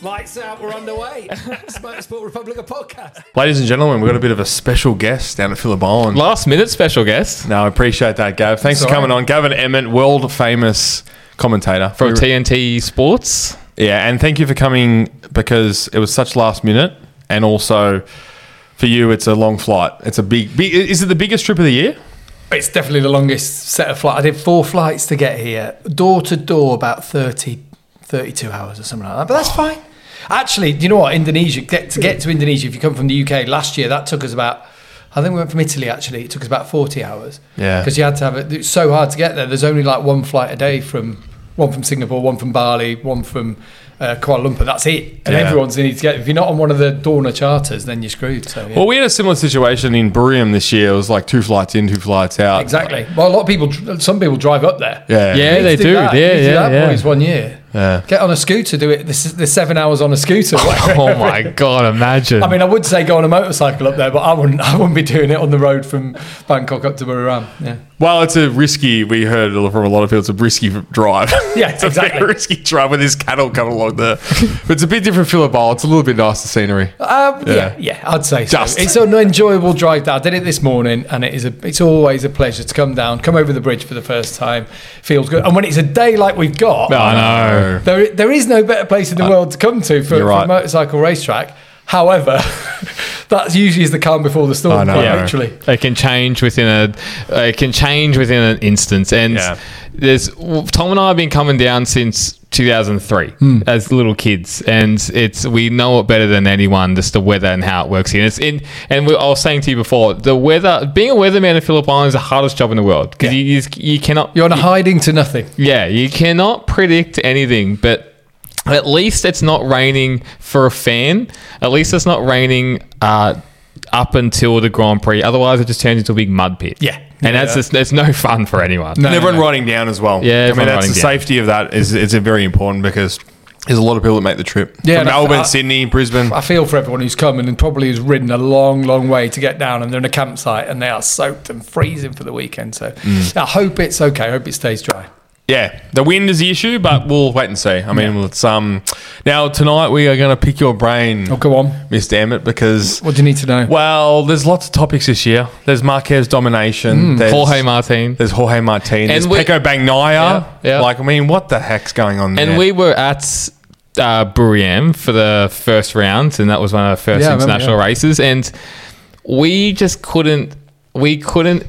Lights out, we're underway. Motorsport Republica podcast. Ladies and gentlemen, we've got a bit of a special guest down at Phillip Island. Last minute special guest. No, I appreciate that, Gav. Thanks for coming on. Gavin Emmett, world famous commentator. From TNT Sports. Yeah, and thank you for coming because it was such last minute, and also for you, it's a long flight. It's a big is it the biggest trip of the year? It's definitely the longest set of flights. I did 4 flights to get here. Door to door, about 32 hours or something like that. But that's fine. Actually, do you know what? Indonesia, to get to Indonesia, if you come from the UK last year, that took us about, I think we went from Italy actually, it took us about 40 hours. Yeah. Because you had to have it, it's so hard to get there. There's only like one flight a day one from Singapore, one from Bali, one from Kuala Lumpur. That's it. And everyone's in it to get. If you're not on one of the Dorna charters, then you're screwed. So, yeah. Well, we had a similar situation in Buriram this year. It was like 2 flights in, 2 flights out. Exactly. Well, some people drive up there. Yeah, they do. Yeah. Boys, 1 year. Yeah. Get on a scooter, do it. The 7 hours on a scooter. Oh my God, imagine. I mean, I would say go on a motorcycle up there, but I wouldn't be doing it on the road from Bangkok up to Buriram. Yeah. Well, we heard from a lot of people, it's a risky drive. Yeah, It's a exactly. very risky drive with this cattle coming along there. But it's a bit different Phillip Island. It's a little bit nicer scenery. Yeah, I'd say so. Just. It's an enjoyable drive down. I did it this morning, and it's always a pleasure to come over the bridge for the first time. Feels good. And when it's a day like we've got, I know. there is no better place in the world to come to for a motorcycle racetrack. However, that usually is the calm before the storm. I know. Quite literally. It can change within an instance. And there's Tom and I have been coming down since 2003 as little kids, and we know it better than anyone, just the weather and how it works here. I was saying to you before, the weather, being a weatherman in Phillip Island is the hardest job in the world because you cannot. You're on hiding to nothing. Yeah, you cannot predict anything, but at least it's not raining for a fan. At least it's not raining up until the Grand Prix. Otherwise, it just turns into a big mud pit. Yeah. And that's no fun for anyone. And everyone riding down as well. Yeah, I mean, that's the safety of that is very important because there's a lot of people that make the trip. Yeah, from Melbourne, Sydney, Brisbane. I feel for everyone who's come and probably has ridden a long, long way to get down, and they're in a campsite and they are soaked and freezing for the weekend. So I hope it's okay. I hope it stays dry. Yeah, the wind is the issue, but we'll wait and see. I mean, it's now tonight we are going to pick your brain. Oh, go on, Mr. Emmett, because what do you need to know? Well, there's lots of topics this year. There's Marquez domination. There's Jorge Martin. There's Jorge Martin. There's And Pecco Bagnaia. Yeah. Like, I mean, what the heck's going on there? And we were at Buriram for the first round, and that was one of the first international races, and we just couldn't. We couldn't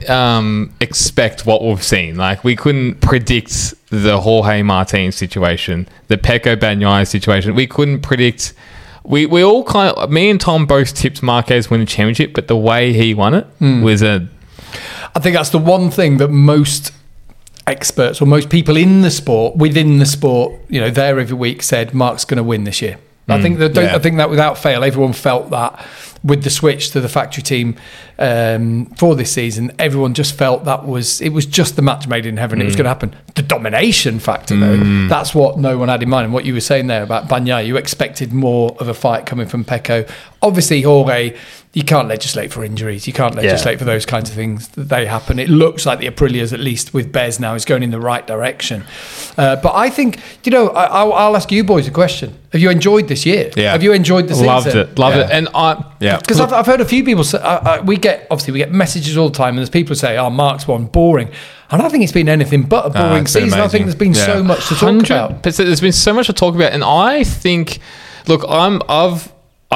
expect what we've seen. Like, we couldn't predict the Jorge Martin situation, the Pecco Bagnaia situation. We couldn't predict. We all me and Tom both tipped Marquez win the championship, but the way he won it was I think that's the one thing that most experts or most people within the sport, there every week said Mark's going to win this year. I think that without fail, everyone felt that with the switch to the factory team for this season, everyone just felt it was just the match made in heaven. It was going to happen. The domination factor, though, that's what no one had in mind. And what you were saying there about Bagnaia, you expected more of a fight coming from Pecco. Obviously, Jorge, you can't legislate for injuries. You can't legislate for those kinds of things. They happen. It looks like the Aprilia's, at least with Bez now, is going in the right direction. But I think, I'll ask you boys a question. Have you enjoyed this year? Yeah. Have you enjoyed the season? loved it. And because I've heard a few people say, we get messages all the time, and there's people who say, "Oh, Mark's one boring," and I think it's been anything but a boring season. Amazing. I think there's been so much to talk about. There's been so much to talk about, and I think, look, I've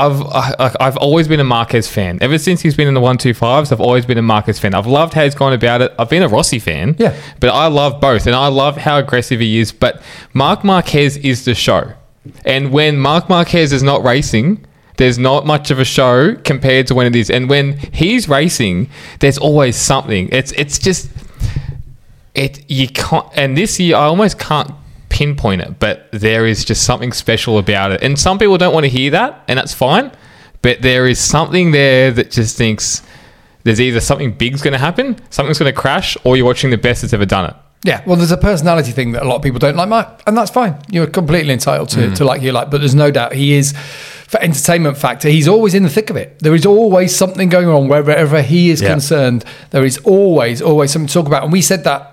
always been a Marquez fan. Ever since he's been in the 125s, I've always been a Marquez fan. I've loved how he's gone about it. I've been a Rossi fan, but I love both, and I love how aggressive he is. But Marc Marquez is the show, and when Marc Marquez is not racing, there's not much of a show compared to when it is. And when he's racing, there's always something. You can't. And this year, I almost can't pinpoint it, but there is just something special about it. And some people don't want to hear that, and that's fine. But there is something there that just thinks there's either something big's going to happen, something's going to crash, or you're watching the best that's ever done it. Yeah, well, there's a personality thing that a lot of people don't like, Mike, and that's fine. You're completely entitled to like you like, but there's no doubt he is, for entertainment factor, he's always in the thick of it. There is always something going on wherever he is concerned. There is always something to talk about. And we said that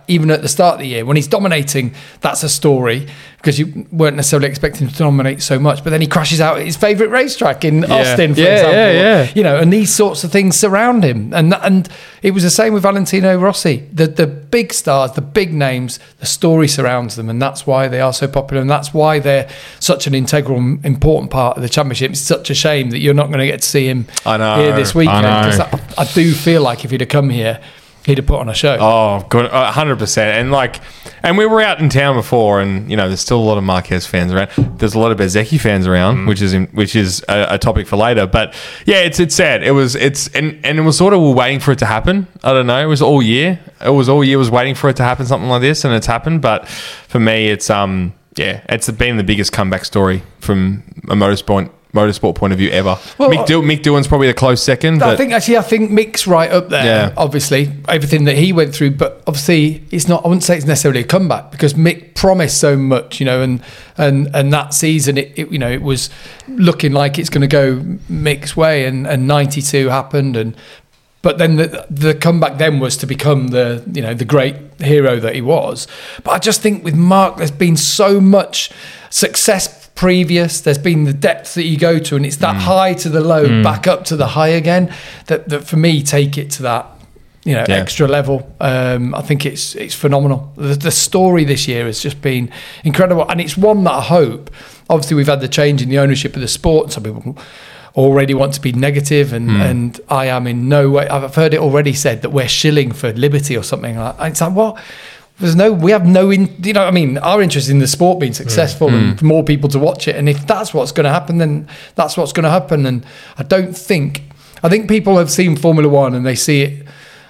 even at the start of the year when he's dominating. That's a story because you weren't necessarily expecting him to dominate so much. But then he crashes out at his favourite racetrack in Austin, for example. You know, and these sorts of things surround him. And it was the same with Valentino Rossi. The big stars, the big names, the story surrounds them, and that's why they are so popular, and that's why they're such an integral, important part of the championship. It's such a shame that you're not going to get to see him here this weekend. Because I do feel like if he'd have come here, he'd have put on a show. Oh, good, 100%. And we were out in town before, and you know, there's still a lot of Marquez fans around. There's a lot of Bezzecchi fans around, which is a topic for later. But yeah, it's sad. It was sort of we're waiting for it to happen. I don't know. It was all year. Was waiting for it to happen, something like this, and it's happened. But for me, it's been the biggest comeback story from a motorsport point of view ever. Well, Mick Doohan's probably a close second. I think Mick's right up there. Yeah. Obviously, everything that he went through, but obviously it's not. I wouldn't say it's necessarily a comeback because Mick promised so much, you know, and that season it was looking like it's going to go Mick's way, and 92 happened, but then the comeback then was to become the great hero that he was. But I just think with Mark, there's been so much success previous. There's been the depth that you go to, and it's that high to the low, back up to the high again. That for me take it to that extra level. I think it's phenomenal. The story this year has just been incredible, and it's one that I hope. Obviously, we've had the change in the ownership of the sport. Some people already want to be negative, and I am in no way. I've heard it already said that we're shilling for liberty or something like that. It's like, what? We have no, you know what I mean? Our interest in the sport being successful and for more people to watch it. And if that's what's going to happen, then that's what's going to happen. And I think people have seen Formula One and they see it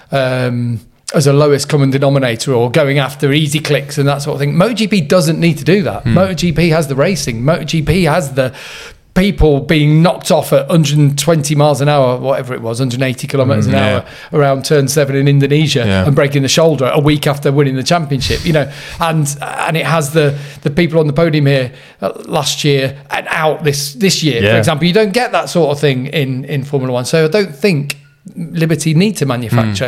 as a lowest common denominator or going after easy clicks and that sort of thing. MotoGP doesn't need to do that. MotoGP has the racing. MotoGP has the people being knocked off at 120 miles an hour, whatever it was, 180 kilometres an hour around turn 7 in Indonesia and breaking the shoulder a week after winning the championship, you know, and it has the people on the podium here last year and out this year, for example. You don't get that sort of thing in Formula One. So I don't think Liberty need to manufacture.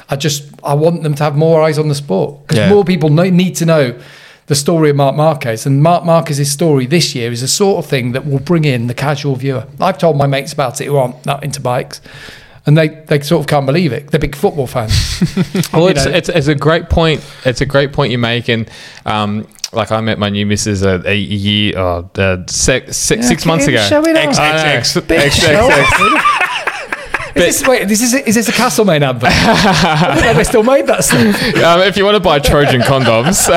I want them to have more eyes on the sport because more people need to know the story of Marc Marquez, and Marc Marquez's story this year is the sort of thing that will bring in the casual viewer. I've told my mates about it who aren't that into bikes, and they sort of can't believe it. They're big football fans. Well, it's a great point. It's a great point you make, and like I met my new missus a year, 6 months ago. Show it off. Is this a Castlemaine advert? I didn't know they still made that stuff. If you want to buy Trojan condoms.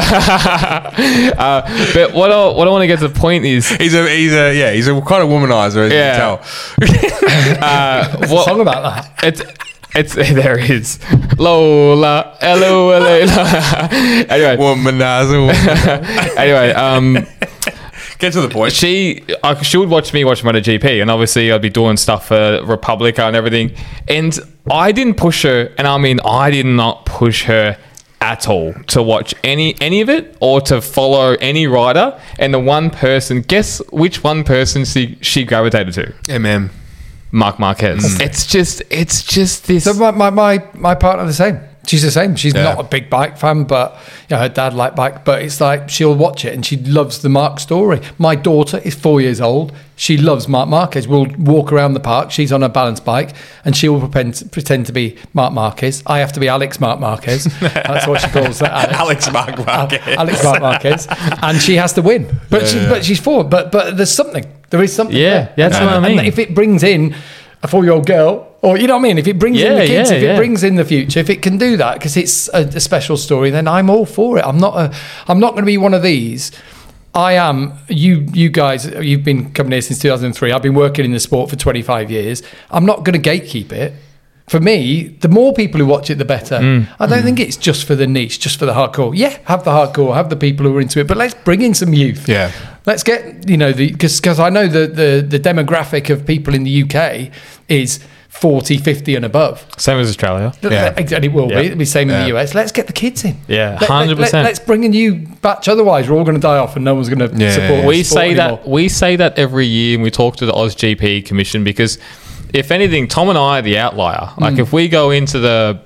But what I want to get to the point is he's a kind of womanizer, as you can tell. What's the song about that? It's there it is. Lola, Lola. Anyway, womanizer. Anyway, get to the point. She would watch me watch MotoGP, and obviously I'd be doing stuff for Republica and everything. And I didn't push her, and I mean I did not push her at all to watch any of it or to follow any rider. And the one person, guess which one person she gravitated to? Marc Marquez. It's just this. So my partner the same. She's the same. She's not a big bike fan, but her dad liked bike. But it's like she'll watch it and she loves the Marc story. My daughter is 4 years old. She loves Marc Marquez. We'll walk around the park. She's on a balance bike and she will pretend to be Marc Marquez. I have to be Alex Marc Marquez. That's what she calls that. Alex Marc Marquez. Alex Marc Marquez. And she has to win. But she's 4. But there's something. There is something. Yeah, that's what I mean. And if it brings in a 4-year-old girl, or you know what I mean, if it brings in the kids, if it brings in the future, if it can do that because it's a special story, then I'm all for it. I'm not going to be one of these. I am. You guys, you've been coming here since 2003. I've been working in the sport for 25 years. I'm not going to gatekeep it. For me, the more people who watch it, the better. I don't think it's just for the niche, just for the hardcore. Yeah, have the hardcore, have the people who are into it, but let's bring in some youth. Yeah. Let's get, because I know the demographic of people in the UK is 40, 50 and above. Same as Australia. And it will be. It'll be the same in the US. Let's get the kids in. Yeah, 100%. Let's bring a new batch. Otherwise, we're all going to die off and no one's going to support We say that every year and we talk to the AusGP Commission because if anything, Tom and I are the outlier. Like if we go into the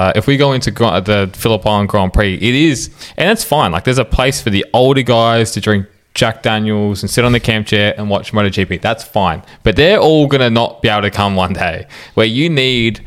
Phillip Island Grand Prix, it is, and it's fine. Like there's a place for the older guys to drink Jack Daniels and sit on the camp chair and watch MotoGP. That's fine, but they're all gonna not be able to come one day. Where you need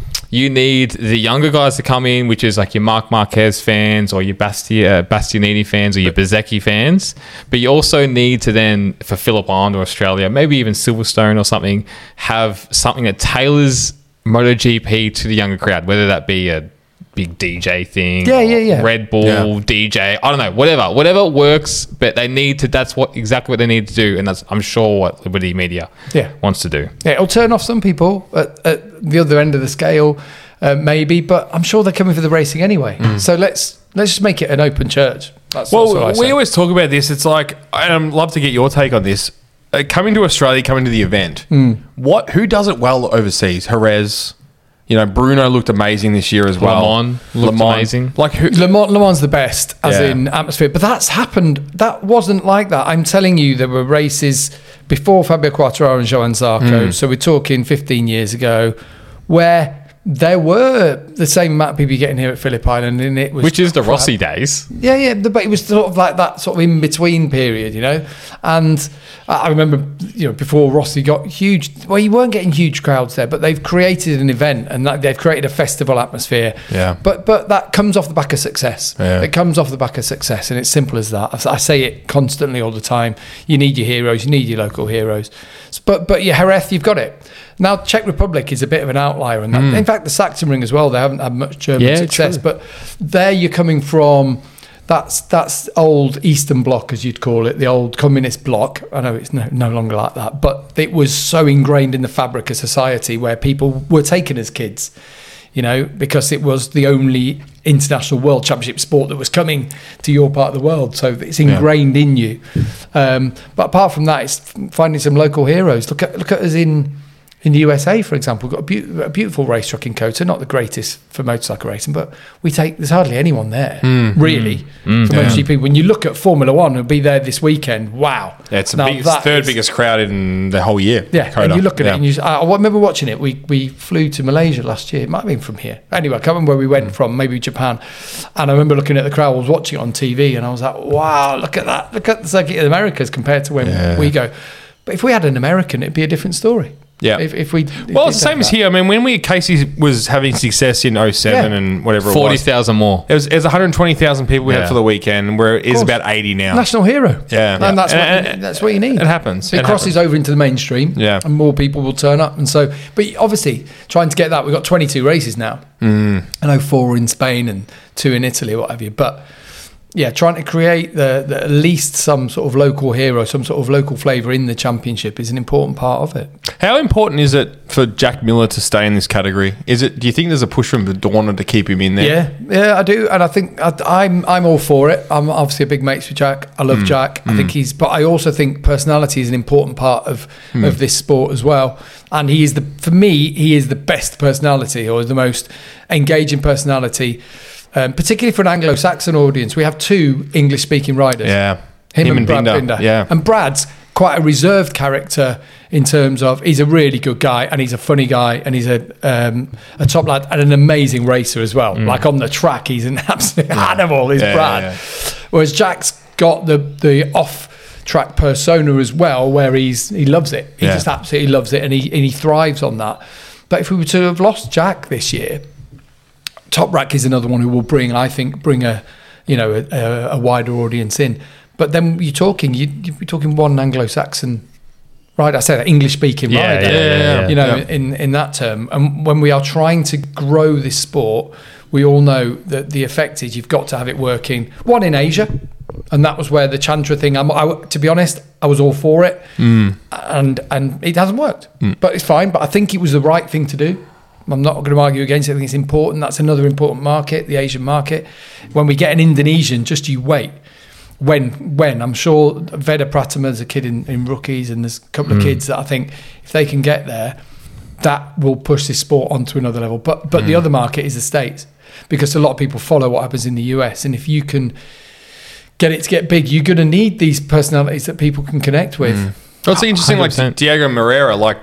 the younger guys to come in, which is like your Marc Marquez fans or your Bastianini fans or your Bezzecchi fans. But you also need to then, for Phillip Island or Australia, maybe even Silverstone or something, have something that tailors MotoGP to the younger crowd, whether that be a big DJ thing, Red Bull DJ, I don't know, whatever works, but they need to, that's exactly what they need to do, and that's, I'm sure, what Liberty Media wants to do. Yeah, it'll turn off some people at the other end of the scale, maybe, but I'm sure they're coming for the racing anyway. So let's just make it an open church. That's what we always talk about this. It's like, I'd love to get your take on this. Coming to Australia, coming to the event, who does it well overseas? Jerez. You know, Bruno looked amazing this year as well. Le Mans looked amazing. Like Le Mans the best, as in atmosphere. But that's happened. That wasn't like that. I'm telling you, there were races before Fabio Quartararo and Johann Zarco. So we're talking 15 years ago, where there were the same amount of people getting here at Phillip Island, and it was, which is the Rossi days. Yeah, but it was sort of like that sort of in between period, you know. And I remember, you know, before Rossi got huge. Well, you weren't getting huge crowds there, but they've created an event and they've created a festival atmosphere. Yeah. But that comes off the back of success. Yeah. It comes off the back of success, and it's simple as that. I say it constantly all the time. You need your heroes. You need your local heroes. But yeah, Jerez, you've got it. Now, Czech Republic is a bit of an outlier in that. In fact, the Sachsenring as well, they haven't had much German success. True. But there you're coming from, that's old Eastern Bloc, as you'd call it, the old communist bloc. I know it's no longer like that, but it was so ingrained in the fabric of society where people were taken as kids, you know, because it was the only international world championship sport that was coming to your part of the world. So it's ingrained in you. But apart from that, it's finding some local heroes. Look at us in the USA, for example. We've got a beautiful racetrack in Kota, not the greatest for motorcycle racing, but there's hardly anyone there, really, for MotoGP. When you look at Formula One, who'll be there this weekend, wow. Yeah, it's the third biggest crowd in the whole year. Yeah, Kota. And you look at it, and I remember watching it. We flew to Malaysia last year. It might have been from here. Anyway, I can't remember where we went from, maybe Japan. And I remember looking at the crowd. I was watching it on TV, and I was like, wow, look at that. Look at the circuit in Americas compared to when we go. But if we had an American, it'd be a different story. Yeah. If we it's the same as here. I mean, when Casey was having success in 07 and whatever it was, 40,000 more. It was 120,000 people we had for the weekend, where it is about 80 now. National hero. Yeah. And that's what you need. It happens. It crosses over into the mainstream. Yeah. And more people will turn up. And so, but obviously, trying to get that, we've got 22 races now. I know 4 in Spain and 2 in Italy, what have you. But yeah, trying to create the at least some sort of local hero, some sort of local flavour in the championship is an important part of it. How important is it for Jack Miller to stay in this category? Do you think there's a push from the Dorna to keep him in there? Yeah, I do, and I think I'm all for it. I'm obviously a big mates with Jack. I love Jack. I think but I also think personality is an important part of this sport as well. And for me, he is the best personality, or the most engaging personality. Particularly for an Anglo-Saxon audience. We have 2 English-speaking riders. Yeah. Him and Brad Binder. Yeah. And Brad's quite a reserved character in terms of he's a really good guy, and he's a funny guy, and he's a top lad and an amazing racer as well. Like on the track, he's an absolute animal, is Brad. Yeah. Whereas Jack's got the off-track persona as well, where he loves it. He just absolutely loves it, and he thrives on that. But if we were to have lost Jack this year, Toprak is another one who will bring a wider audience in. But then you'd be talking one Anglo-Saxon rider. I say that English-speaking rider. In that term. And when we are trying to grow this sport, we all know that the effect is you've got to have it working. One in Asia, and that was where the Chantra thing. To be honest, I was all for it, and it hasn't worked. But it's fine. But I think it was the right thing to do. I'm not going to argue against it. I think it's important. That's another important market, the Asian market. When we get an Indonesian, just you wait. When I'm sure Veda Pratama's a kid in rookies, and there's a couple of kids that I think if they can get there, that will push this sport onto another level. But the other market is the States, because a lot of people follow what happens in the US, and if you can get it to get big, you're going to need these personalities that people can connect with. Well, it's interesting, 100%. Like Diego Moreira, like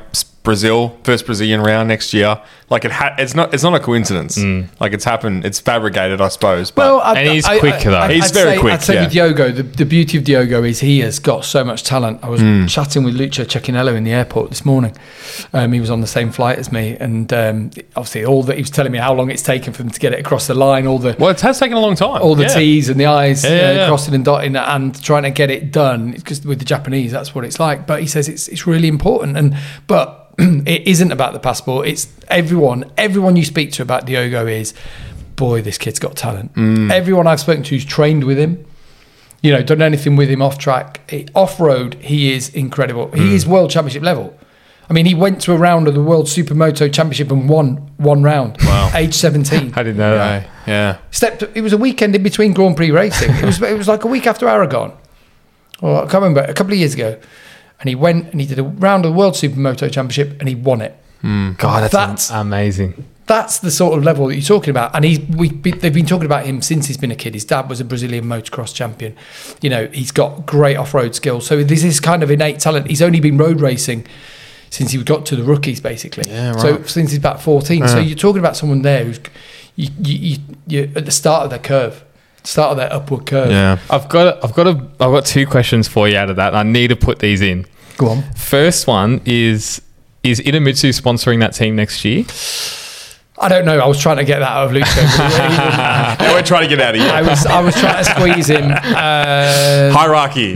Brazil, first Brazilian round next year. Like it's not a coincidence. Like it's happened. It's fabricated, I suppose. But and he's quick though. He's very quick. I'd say with Diogo, the beauty of Diogo is he has got so much talent. I was chatting with Lucio Cecchinello in the airport this morning. He was on the same flight as me, and obviously he was telling me how long it's taken for them to get it across the line. It has taken a long time. All the T's and the I's crossing and dotting, and trying to get it done. Because with the Japanese, that's what it's like. But he says it's really important, but it isn't about the passport. It's everyone you speak to about Diogo is, boy, this kid's got talent. Everyone I've spoken to who's trained with him, done anything with him off track, off road, he is incredible. He is world championship level. I mean, he went to a round of the World Supermoto Championship and won one round. Wow. Age 17. I didn't know that. Yeah. It was a weekend in between Grand Prix racing. It was like a week after Aragon. Or I can't remember, a couple of years ago. And he went and he did a round of the World Supermoto Championship and he won it. God, that's amazing. That's the sort of level that you're talking about. And they've been talking about him since he's been a kid. His dad was a Brazilian motocross champion. He's got great off-road skills. So this is kind of innate talent. He's only been road racing since he got to the rookies, basically. Yeah, right. So since he's about 14. So you're talking about someone there who's you're at the start of their curve. Start of that upward curve. Yeah, I've got two questions for you out of that. And I need to put these in. Go on. First one is Idemitsu sponsoring that team next year? I don't know. I was trying to get that out of Lucio. We're trying to get out of here. I was trying to squeeze him. Hierarchy.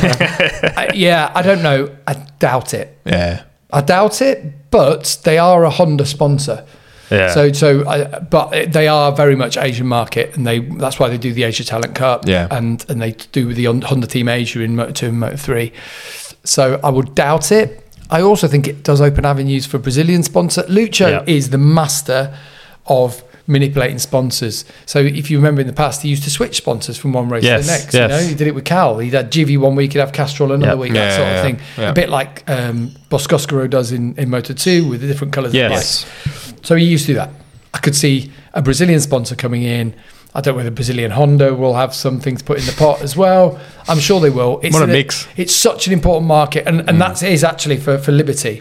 I don't know. I doubt it. Yeah, I doubt it. But they are a Honda sponsor. Yeah. But they are very much Asian market, and that's why they do the Asia Talent Cup. Yeah. And they do the Honda Team Asia in Moto2 and Moto3. So I would doubt it. I also think it does open avenues for Brazilian sponsor. Lucio is the master of manipulating sponsors. So if you remember in the past, he used to switch sponsors from one race to the next. Yes. He did it with Cal. He'd had Givi one week, he'd have Castrol another week, that sort of thing. Yeah. A bit like Boscoscaro does in Moto2 with the different colours of bikes. So he used to do that. I could see a Brazilian sponsor coming in. I don't know whether Brazilian Honda will have some things put in the pot as well. I'm sure they will. What a mix. It's such an important market. And that is actually for Liberty.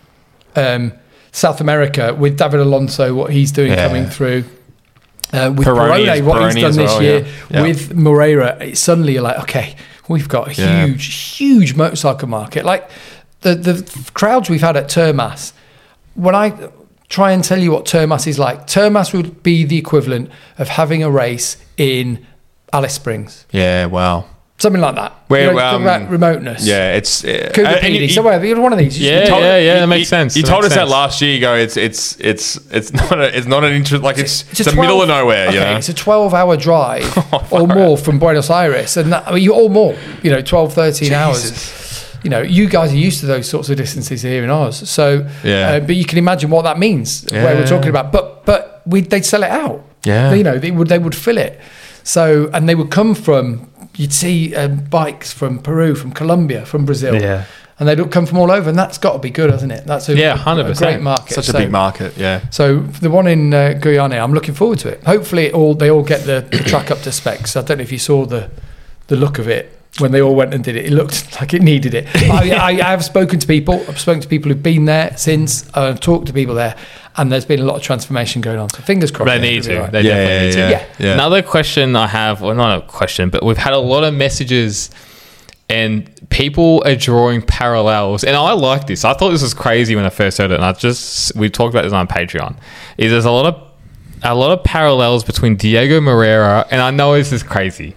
South America, with David Alonso, what he's doing coming through. With Perrone, what he's done this year. Yeah. With Moreira, it's suddenly you're like, okay, we've got a huge motorcycle market. Like the crowds we've had at Termas, when I try and tell you what Termas is like, Termas would be the equivalent of having a race in Alice Springs. Yeah, wow. Something like that. Where talk about remoteness. Yeah, it's Cougar PD, somewhere one of these. That makes sense. You told us that last year. You go, it's not an interest. Like it's the middle of nowhere. Okay, it's a 12-hour drive or more from Buenos Aires, and or more. 12, 13 hours. You guys are used to those sorts of distances here in Oz. So, but you can imagine what that means. Where we're talking about, but they'd sell it out. Yeah, they would fill it. So, and they would come from. You'd see bikes from Peru, from Colombia, from Brazil, and they'd come from all over, and that's got to be good, hasn't it? That's 100%. A great market. Such a big market, yeah. So the one in Guyana, I'm looking forward to it. Hopefully, they all get the track up to specs. I don't know if you saw the look of it when they all went and did it. It looked like it needed it. I have spoken to people. I've spoken to people who've been there since. I've talked to people there. And there's been a lot of transformation going on. So fingers crossed. They need to. Right. They definitely need to. Yeah. Another question I have, or not a question, but we've had a lot of messages and people are drawing parallels. And I like this. I thought this was crazy when I first heard it. And we talked about this on Patreon. There's a lot of parallels between Diego Moreira, and I know this is crazy,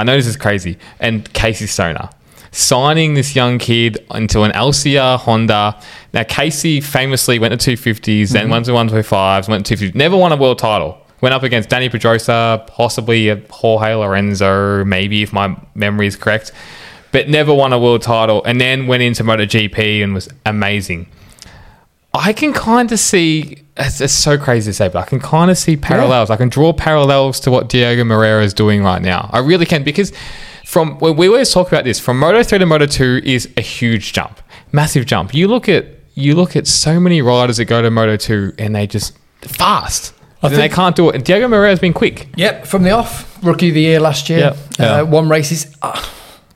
and Casey Stoner. Signing this young kid into an LCR Honda. Now, Casey famously went to 250s, then went to 125s, went to 250s. Never won a world title. Went up against Danny Pedrosa, possibly a Jorge Lorenzo, maybe if my memory is correct. But never won a world title. And then went into MotoGP and was amazing. I can kind of see, it's so crazy to say, but I can kind of see parallels. I can draw parallels to what Diego Moreira is doing right now. I really can, because when we always talk about this, from Moto3 to Moto2 is a huge jump, massive jump. You look at so many riders that go to Moto2 and they just fast. They can't do it. And Diego Moreira has been quick. Yep, from the off, rookie of the year last year. Yep. Won races. I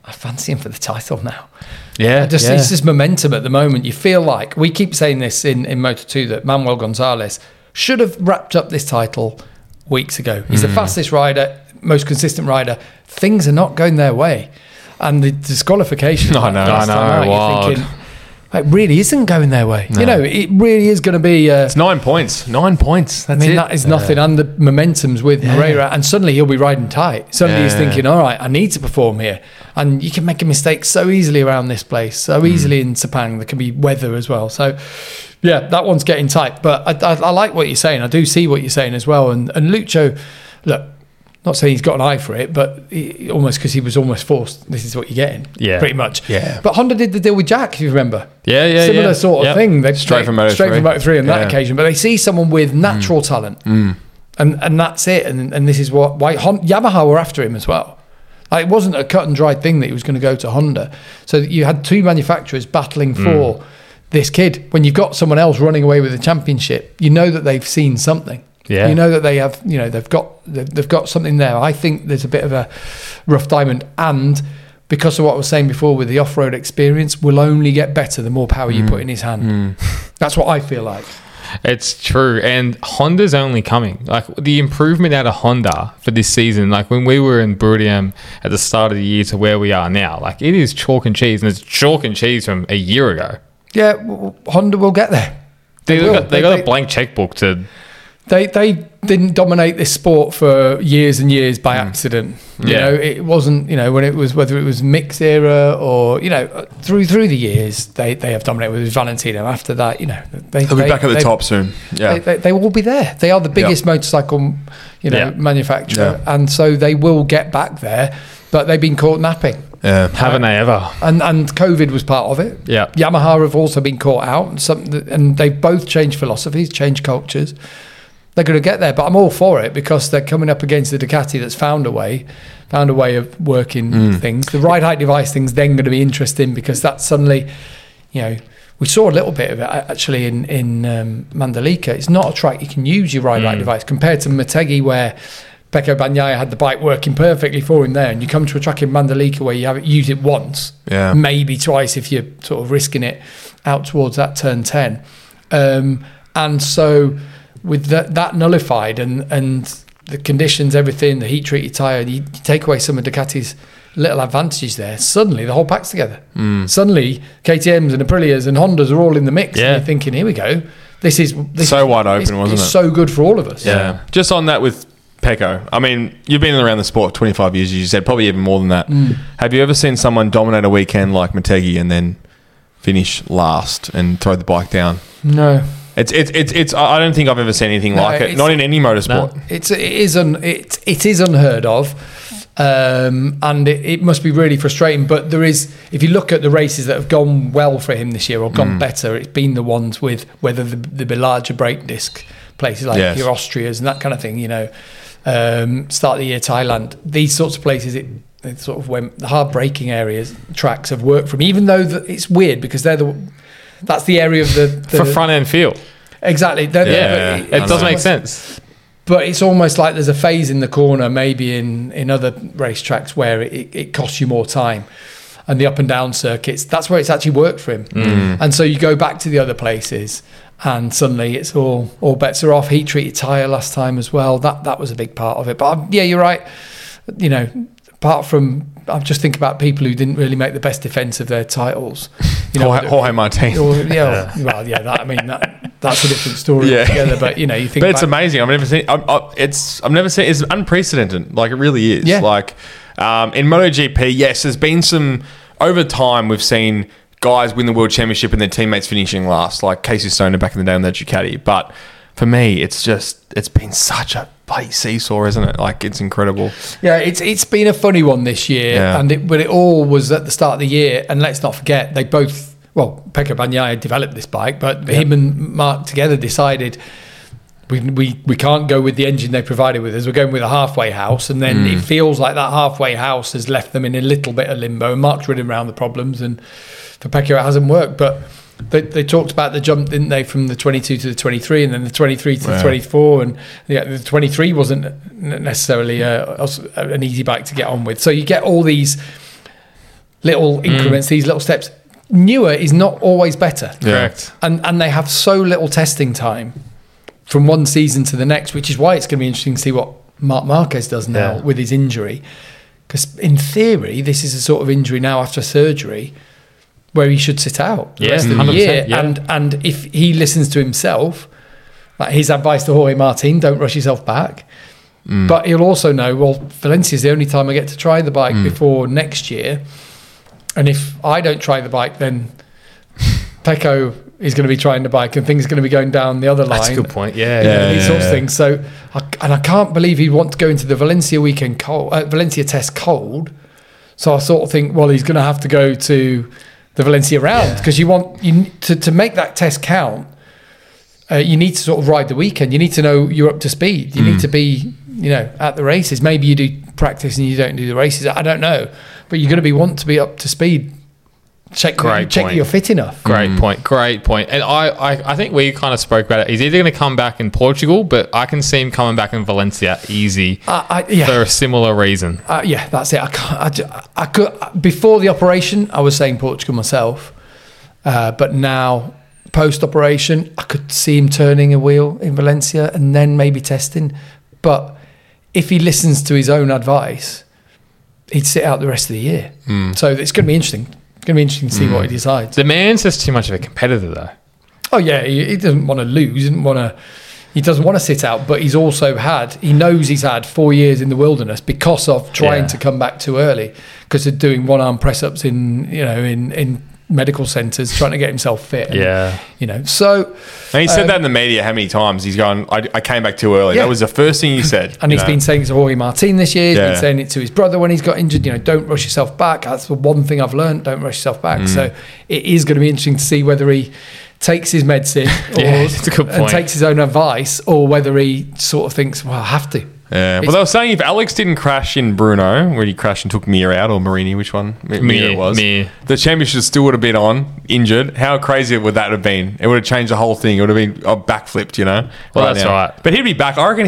I fancy him for the title now. Yeah, It's just momentum at the moment. You feel like, we keep saying this in Moto2, that Manuel Gonzalez should have wrapped up this title weeks ago. He's the fastest rider, most consistent rider. Things are not going their way. And the disqualification. I know. You're thinking, it really isn't going their way. No. You know, it really is going to be... It's 9 points. 9 points. That's it. That is nothing. And the momentum's with Moreira. And suddenly he'll be riding tight. Suddenly he's thinking, all right, I need to perform here. And you can make a mistake so easily around this place. So easily in Sepang. There can be weather as well. So, yeah, that one's getting tight. But I like what you're saying. I do see what you're saying as well. And Lucho, look... Not saying he's got an eye for it, but almost because he was almost forced. This is what you're getting, pretty much. Yeah. But Honda did the deal with Jack, if you remember. Similar sort of thing. Straight from Moto3 on that occasion. But they see someone with natural talent, and that's it. And this is why Yamaha were after him as well. Like, it wasn't a cut and dry thing that he was going to go to Honda. So you had two manufacturers battling for this kid. When you've got someone else running away with the championship, you know that they've seen something. Yeah. You know that they have, they've got something there. I think there's a bit of a rough diamond, and because of what I was saying before with the off-road experience, will only get better the more power you put in his hand. That's what I feel like. It's true, and Honda's only coming. Like, the improvement out of Honda for this season, like when we were in Buriram at the start of the year to where we are now, like, it is chalk and cheese, and it's chalk and cheese from a year ago. Yeah, Honda will get there. They got a blank checkbook to... They didn't dominate this sport for years and years by accident. You know, it wasn't, when it was, whether it was Mick's era or, through the years, they have dominated with Valentino. After that, they'll be back at the top soon. Yeah. They will be there. They are the biggest motorcycle, manufacturer. Yeah. And so they will get back there, but they've been caught napping. Yeah. Haven't they ever? And COVID was part of it. Yeah. Yamaha have also been caught out, and they've both changed philosophies, changed cultures. They're going to get there, but I'm all for it because they're coming up against the Ducati that's found a way of working things. The ride height device thing's then going to be interesting because that's suddenly, we saw a little bit of it actually in Mandalika. It's not a track you can use your ride height device compared to Motegi, where Pecco Bagnaia had the bike working perfectly for him there, and you come to a track in Mandalika where you have it used it once, maybe twice if you're sort of risking it out towards that turn 10, and so. With that nullified and the conditions, everything, the heat treated tyre, you take away some of Ducati's little advantages there. Suddenly, the whole pack's together. Suddenly, KTM's and Aprilias and Hondas are all in the mix. Yeah. And you're thinking, here we go. This is so wide open, wasn't it? It's so good for all of us. Yeah. Just on that with Pecco, I mean, you've been around the sport 25 years, as you said, probably even more than that. Have you ever seen someone dominate a weekend like Motegi and then finish last and throw the bike down? No. It's. I don't think I've ever seen anything like it. Not in any motorsport. No. It is unheard of, and it must be really frustrating. But there is, if you look at the races that have gone well for him this year or gone better, it's been the ones with whether the larger brake disc places like your Austrias and that kind of thing. Start of the year Thailand. These sorts of places. It sort of when the hard braking areas tracks have worked for me. Even though it's weird because that's the area of the for front end feel. Exactly. It does make sense. But it's almost like there's a phase in the corner, maybe in other racetracks, where it costs you more time. And the up and down circuits, that's where it's actually worked for him. And so you go back to the other places and suddenly it's all bets are off. Heat treated tyre last time as well. That was a big part of it. But you're right. Apart from, I'm just thinking about people who didn't really make the best defence of their titles. Jorge Martin. That's a different story altogether. But you think. But it's amazing. I've never seen. It's unprecedented. Like, it really is. Yeah. Like in MotoGP, yes, there's been some over time. We've seen guys win the world championship and their teammates finishing last, like Casey Stoner back in the day on the Ducati. But for me, it's been such a bloody seesaw, isn't it? Like, it's incredible. Yeah, it's been a funny one this year, but it all was at the start of the year. And let's not forget, they both, Pecco Bagnaia developed this bike, but him and Mark together decided we can't go with the engine they provided with us. We're going with a halfway house, and then it feels like that halfway house has left them in a little bit of limbo. And Mark's ridden around the problems, and for Pecco it hasn't worked, but. They talked about the jump, didn't they, from the 22 to the 23 and then the 23 to the 24, and the 23 wasn't necessarily an easy bike to get on with. So you get all these little increments, these little steps. Newer is not always better. Correct. And they have so little testing time from one season to the next, which is why it's going to be interesting to see what Marc Marquez does now with his injury. Because in theory, this is a sort of injury now after surgery where he should sit out the rest of the year. Yeah. And if he listens to himself, like his advice to Jorge Martin, don't rush yourself back. But he'll also know, well, Valencia's the only time I get to try the bike before next year. And if I don't try the bike, then Pecco is going to be trying the bike and things are going to be going down the other line. That's a good point. These sorts of things. So, I can't believe he'd want to go into the Valencia weekend cold, Valencia test cold. So I sort of think, well, he's going to have to go to the Valencia round because to make that test count. You need to sort of ride the weekend. You need to know you're up to speed. You need to be, at the races. Maybe you do practice and you don't do the races. I don't know, but you're going to want to be up to speed. Check that you're fit enough. Great point. And I think we kind of spoke about it. He's either going to come back in Portugal, but I can see him coming back in Valencia easy for a similar reason. That's it. I could before the operation, I was saying Portugal myself, but now post-operation, I could see him turning a wheel in Valencia and then maybe testing. But if he listens to his own advice, he'd sit out the rest of the year. So it's going to be interesting. It's going to be interesting to see what he decides. The man's just too much of a competitor, though. Oh yeah, he doesn't want to lose. He doesn't want to sit out. But he knows he's had 4 years in the wilderness because of trying to come back too early, because of doing one-arm press-ups in medical centres, trying to get himself fit. So. And he said that in the media how many times? He's going, I came back too early. That was the first thing he said. And he's been saying it to Jorge Martin this year. He's been saying it to his brother when he's got injured. Don't rush yourself back. That's the one thing I've learned. Don't rush yourself back. So it is going to be interesting to see whether he takes his medicine and takes his own advice, or whether he sort of thinks, well, I have to. Yeah, well, they were saying if Alex didn't crash in Brno, where he crashed and took Mir out, or Marini, which one? Mir it was. The championship still would have been on, injured. How crazy would that have been? It would have changed the whole thing. It would have been backflipped, Well, that's right. But he'd be back. I reckon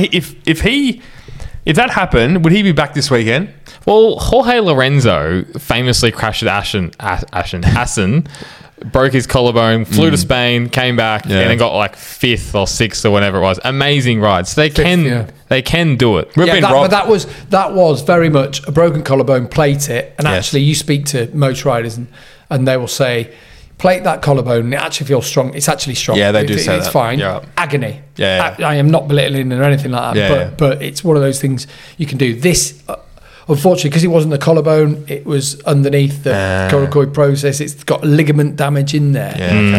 if that happened, would he be back this weekend? Well, Jorge Lorenzo famously crashed at Assen, broke his collarbone, flew to Spain, came back, and then got like 5th or 6th or whatever it was. Amazing rides. They can do it. But that was very much a broken collarbone, plate it, and actually you speak to motor riders and they will say, plate that collarbone and it actually feels strong. It's actually strong. Yeah, they do say it's that. Fine. Yeah. Agony. Yeah. I am not belittling or anything like that, but it's one of those things you can do. This... Unfortunately, because it wasn't the collarbone, it was underneath the coracoid process. It's got ligament damage in there.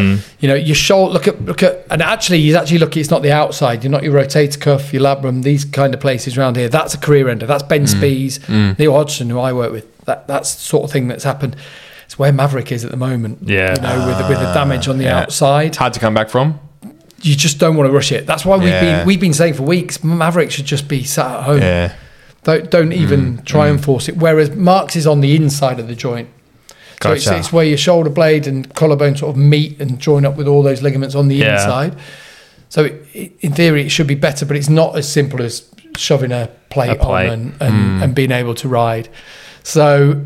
Your shoulder. Look at, and actually, you look. It's not the outside. You're not your rotator cuff, your labrum. These kind of places around here. That's a career ender. That's Ben Spies, Neil Hodgson, who I work with. That's the sort of thing that's happened. It's where Maverick is at the moment. Yeah, with the damage on the outside. Hard to come back from. You just don't want to rush it. That's why we've been saying for weeks, Maverick should just be sat at home. Yeah. Don't even try and force it. Whereas Mark's is on the inside of the joint. So it's where your shoulder blade and collarbone sort of meet and join up with all those ligaments on the inside. So in theory, it should be better, but it's not as simple as shoving a plate on and being able to ride. So,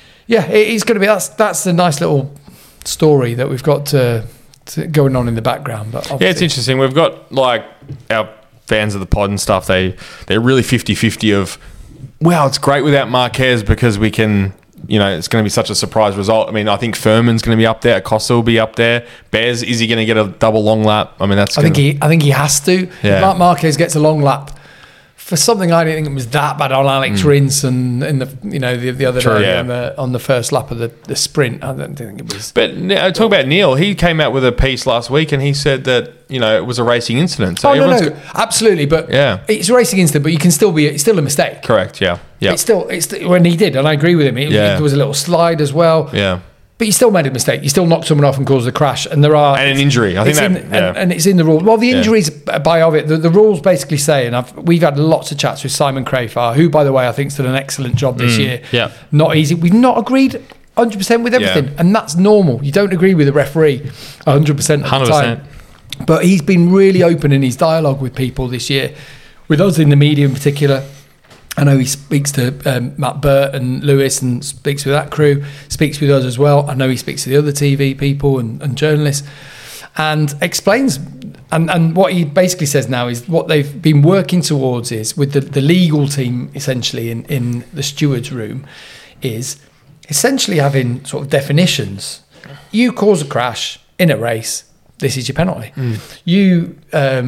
it's going to be... That's a nice little story that we've got to going on in the background. But it's interesting. We've got, like, our... fans of the pod and stuff, they're really 50-50 of, wow, it's great without Marquez because we can, it's going to be such a surprise result. I mean, I think Furman's going to be up there. Acosta will be up there. Bez, is he going to get a double long lap? I mean, I think he has to. Yeah. If Marc Marquez gets a long lap, for something I didn't think it was that bad on Alex Rins and in the other day on the first lap of the sprint. I don't think it was. But talk about Neil. He came out with a piece last week and he said that it was a racing incident. So no, absolutely. But it's a racing incident, but you can still it's still a mistake. Correct. Yeah. It's when he did, and I agree with him. There was a little slide as well. Yeah. But you still made a mistake. You still knocked someone off and caused a crash. And an injury. I think and it's in the rules. Well, the injuries by of it, the rules basically say, and we've had lots of chats with Simon Crafar, who, by the way, I think has done an excellent job this year. Yeah. Not easy. We've not agreed 100% with everything. And that's normal. You don't agree with the referee 100% of the time. But he's been really open in his dialogue with people this year, with us in the media in particular. I know he speaks to Matt Burt and Lewis and speaks with that crew, speaks with us as well. I know he speaks to the other TV people and journalists and explains. And what he basically says now is what they've been working towards is with the legal team essentially in the stewards room is essentially having sort of definitions. You cause a crash in a race, this is your penalty. You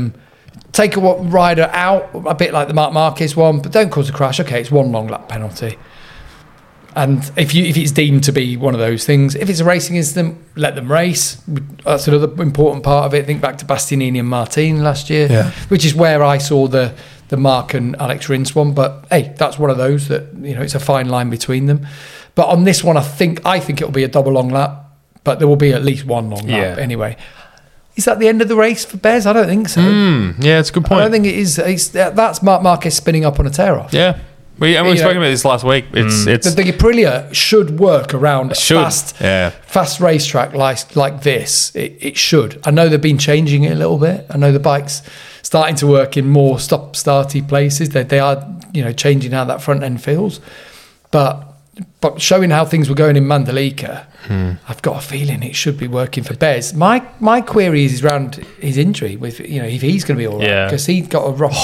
take a rider out, a bit like the Marc Marquez one, but don't cause a crash. Okay, it's 1 long lap penalty. And if it's deemed to be one of those things, if it's a racing incident, let them race. That's another important part of it. Think back to Bastianini and Martin last year, which is where I saw the Mark and Alex Rins one. But hey, that's one of those that, you know, it's a fine line between them. But on this one, I think it'll be a double long lap, but there will be at least 1 long lap anyway. Is that the end of the race for Bez? I don't think so. Yeah, it's a good point. I don't think it is. That's Marc Marquez spinning up on a tear off. Yeah. We spoke about this last week. It's the Aprilia should work around fast racetrack like this. It should. I know they've been changing it a little bit. I know the bike's starting to work in more stop-starty places. They are, you know, changing how that front end feels. But showing how things were going in Mandalika, I've got a feeling it should be working for Bez. My query is around his injury. With, you know, if he's going to be all right, because he got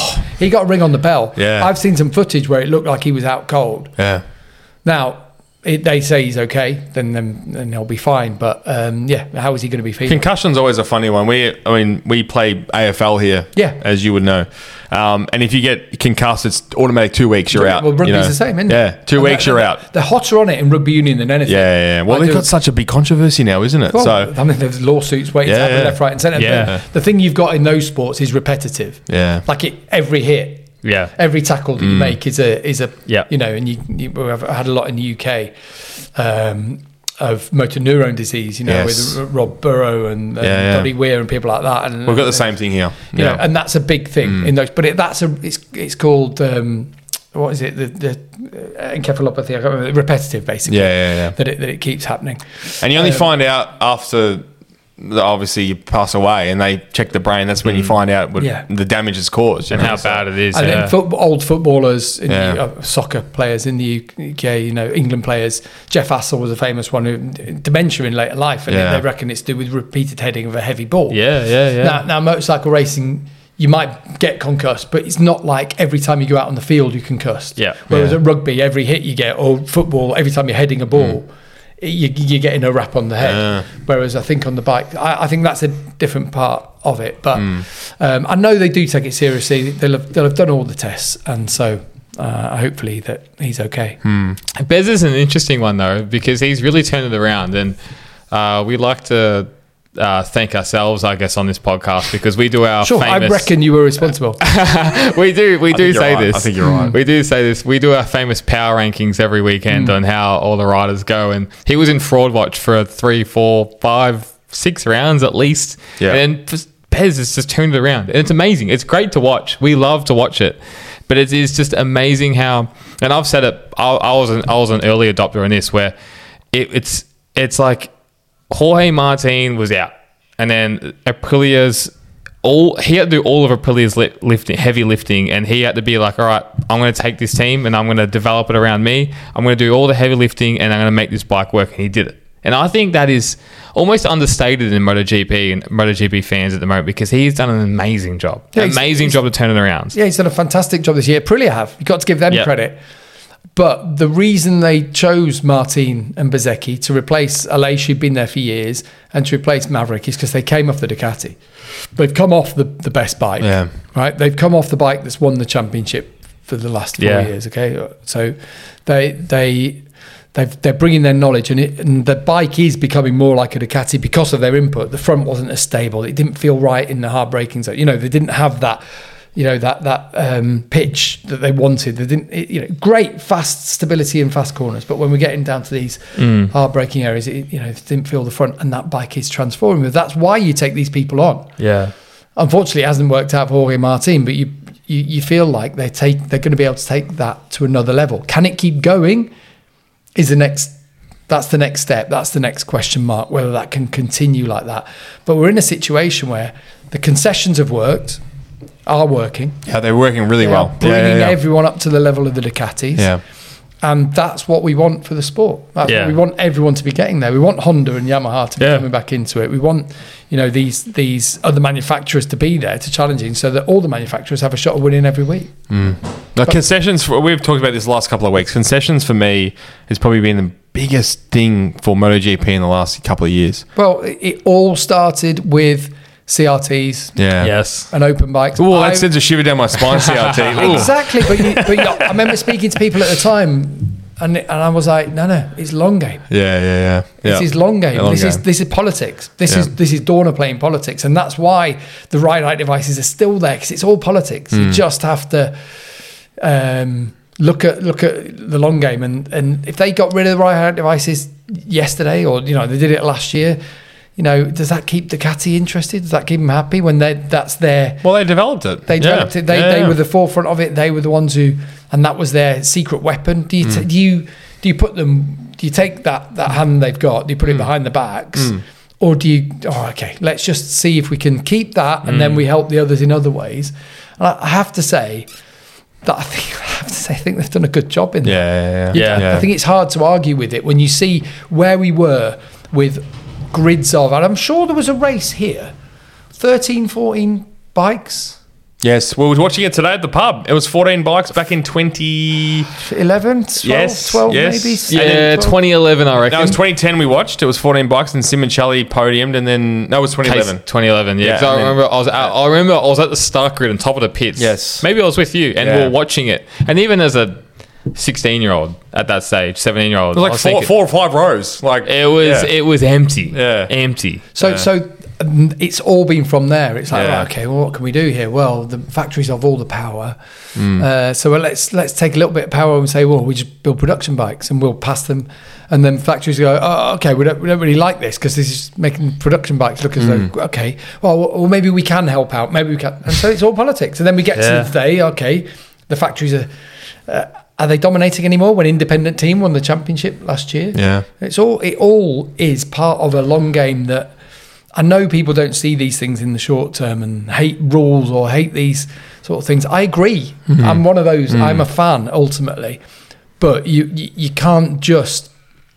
a ring on the bell. Yeah. I've seen some footage where it looked like he was out cold. Yeah. Now they say he's okay, then he'll be fine. But how is he going to be feeling? Concussion's always a funny one. We play AFL here, as you would know. And if you get concussed, it's automatic 2 weeks you're out. Well, rugby's the same, isn't it? Yeah, 2 weeks you're out. They're hotter on it in rugby union than anything. Yeah. Well, they've got such a big controversy now, isn't it? Well, so I mean, there's lawsuits waiting to happen left, right, and centre. Yeah. The thing you've got in those sports is repetitive. Yeah, like every hit. Yeah, every tackle that you make is a you know, and we've had a lot in the UK of motor neurone disease, you know, with Rob Burrow and Doddy Weir and people like that. And we've got the same thing here, you know, and that's a big thing in those. But it's called what is it? The encephalopathy. I can't remember. Repetitive, basically. That it keeps happening, and you only find out after. Obviously you pass away and they check the brain. That's when you find out what the damage is caused and how bad it is. And then old footballers, soccer players in the UK, you know, England players. Jeff Hassel was a famous one who dementia in later life, and they reckon it's to do with repeated heading of a heavy ball. Now motorcycle racing, you might get concussed, but it's not like every time you go out on the field you're concussed. Whereas at rugby, every hit you get, or football, every time you're heading a ball, you're getting a rap on the head. Whereas I think on the bike, I think that's a different part of it. But I know they do take it seriously. They'll have done all the tests, and so hopefully that he's okay. Bez is an interesting one though, because he's really turned it around, and we like to thank ourselves, I guess, on this podcast, because we do our famous... I reckon you were responsible. we do say this. I think you're right. We do say this. We do our famous power rankings every weekend on how all the riders go, and he was in Fraud Watch for 3, 4, 5, 6 rounds at least. And then Bez has just turned it around, and it's amazing. It's great to watch. We love to watch it, but it is just amazing how... And I've said it. I was an early adopter in this, where it's like Jorge Martin was out, and then Aprilia's he had to do all of Aprilia's heavy lifting, and he had to be like, all right, I'm going to take this team and I'm going to develop it around me. I'm going to do all the heavy lifting and I'm going to make this bike work, and he did it. And I think that is almost understated in MotoGP and MotoGP fans at the moment, because he's done an amazing job. Amazing job to turn it around. Yeah, he's done a fantastic job this year. Aprilia have. You've got to give them credit. But the reason they chose Martin and Bezzecchi to replace Aleix, who'd been there for years, and to replace Maverick is because they came off the Ducati. They've come off the best bike, right? They've come off the bike that's won the championship for the last 4 years, okay? So they're bringing their knowledge, and the bike is becoming more like a Ducati because of their input. The front wasn't as stable. It didn't feel right in the hard braking zone. You know, they didn't have that... You know, that pitch that they wanted. They didn't, great fast stability in fast corners, but when we're getting down to these hard braking areas, it didn't feel the front, and that bike is transforming. That's why you take these people on. Yeah. Unfortunately, it hasn't worked out for Jorge Martin, but you feel like they're going to be able to take that to another level. Can it keep going? That's the next step. That's the next question mark, whether that can continue like that. But we're in a situation where the concessions have worked. are working. Yeah, they're working really They well. are bringing everyone up to the level of the Ducatis. Yeah. And that's what we want for the sport. That's what we want everyone to be getting there. We want Honda and Yamaha to be coming back into it. We want, these other manufacturers to be there to challenging, so that all the manufacturers have a shot of winning every week. The concessions, we've talked about this the last couple of weeks. Concessions for me has probably been the biggest thing for MotoGP in the last couple of years. Well, it all started with CRTs. Yeah. Yes. And open bikes. Oh, that sends a shiver down my spine, CRT. Ooh. Exactly. But I remember speaking to people at the time, and I was like, no, it's long game. Yeah. This is long game. Long game. This is politics. This is Dorna playing politics, and that's why the ride height devices are still there, because it's all politics. You just have to look at the long game, and if they got rid of the ride height devices yesterday, or they did it last year, does that keep Ducati interested? Does that keep them happy when that's their? Well, they developed it. They developed it. They were the forefront of it. They were the ones who, and that was their secret weapon. Do you put them? Do you take that hand they've got? Do you put it behind the backs, or do you? Oh, okay. Let's just see if we can keep that, and then we help the others in other ways. And I have to say that I think they've done a good job in that. Yeah. I think it's hard to argue with it when you see where we were with grids of, and I'm sure there was a race here, 13, 14 bikes. Yes, we were watching it today at the pub. It was 14 bikes back in 11, 12, 12 maybe? Yeah, 2011, I reckon. No, it was 2010 we watched. It was 14 bikes and Simoncelli podiumed, and then... No, it was 2011. 2011, yeah. 'Cause I remember I was at the start grid on top of the pits. Yes. Maybe I was with you, and we were watching it. And even as a 16-year-old at that stage, 17-year-old... It was like four or five rows. Like It was empty. Yeah. Empty. So it's all been from there. It's like, right, okay, well, what can we do here? Well, the factories have all the power. So let's take a little bit of power and say, well, we just build production bikes and we'll pass them. And then factories go, oh, okay, we don't really like this because this is making production bikes look as though, okay, well, maybe we can help out. Maybe we can. And so it's all politics. And then we get to the day, okay, the factories are they dominating anymore when Independent Team won the championship last year? Yeah. It all is part of a long game that I know people don't see these things in the short term and hate rules or hate these sort of things. I agree. I'm one of those. I'm a fan ultimately, but you can't just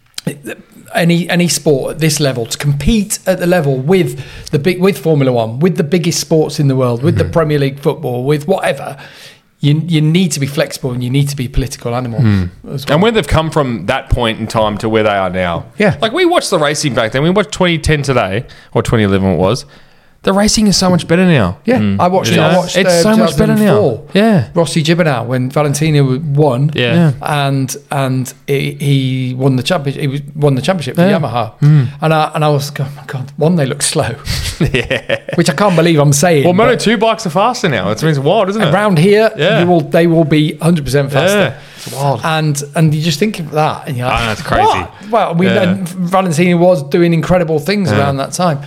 any sport at this level to compete at the level with with Formula One, with the biggest sports in the world, with the Premier League football, with whatever. You need to be flexible and you need to be political animals as well. And when they've come from that point in time to where they are now. Yeah. Like we watched the racing back then. We watched 2010 today, or 2011 it was. The racing is so much better now. Yeah, I watched it's so much better now. 2004, Yeah. Rossi Gibernau when Valentino won. Yeah. And he won the championship. He won the championship for Yamaha. And I was going, oh my God, one, they look slow. Which I can't believe I'm saying. Well, Moto2 bikes are faster now. It's wild, isn't it? Around here, they will be 100% faster. Yeah. It's wild. And you just think of that and you're like, that's crazy. What? Well, and Valentino was doing incredible things around that time.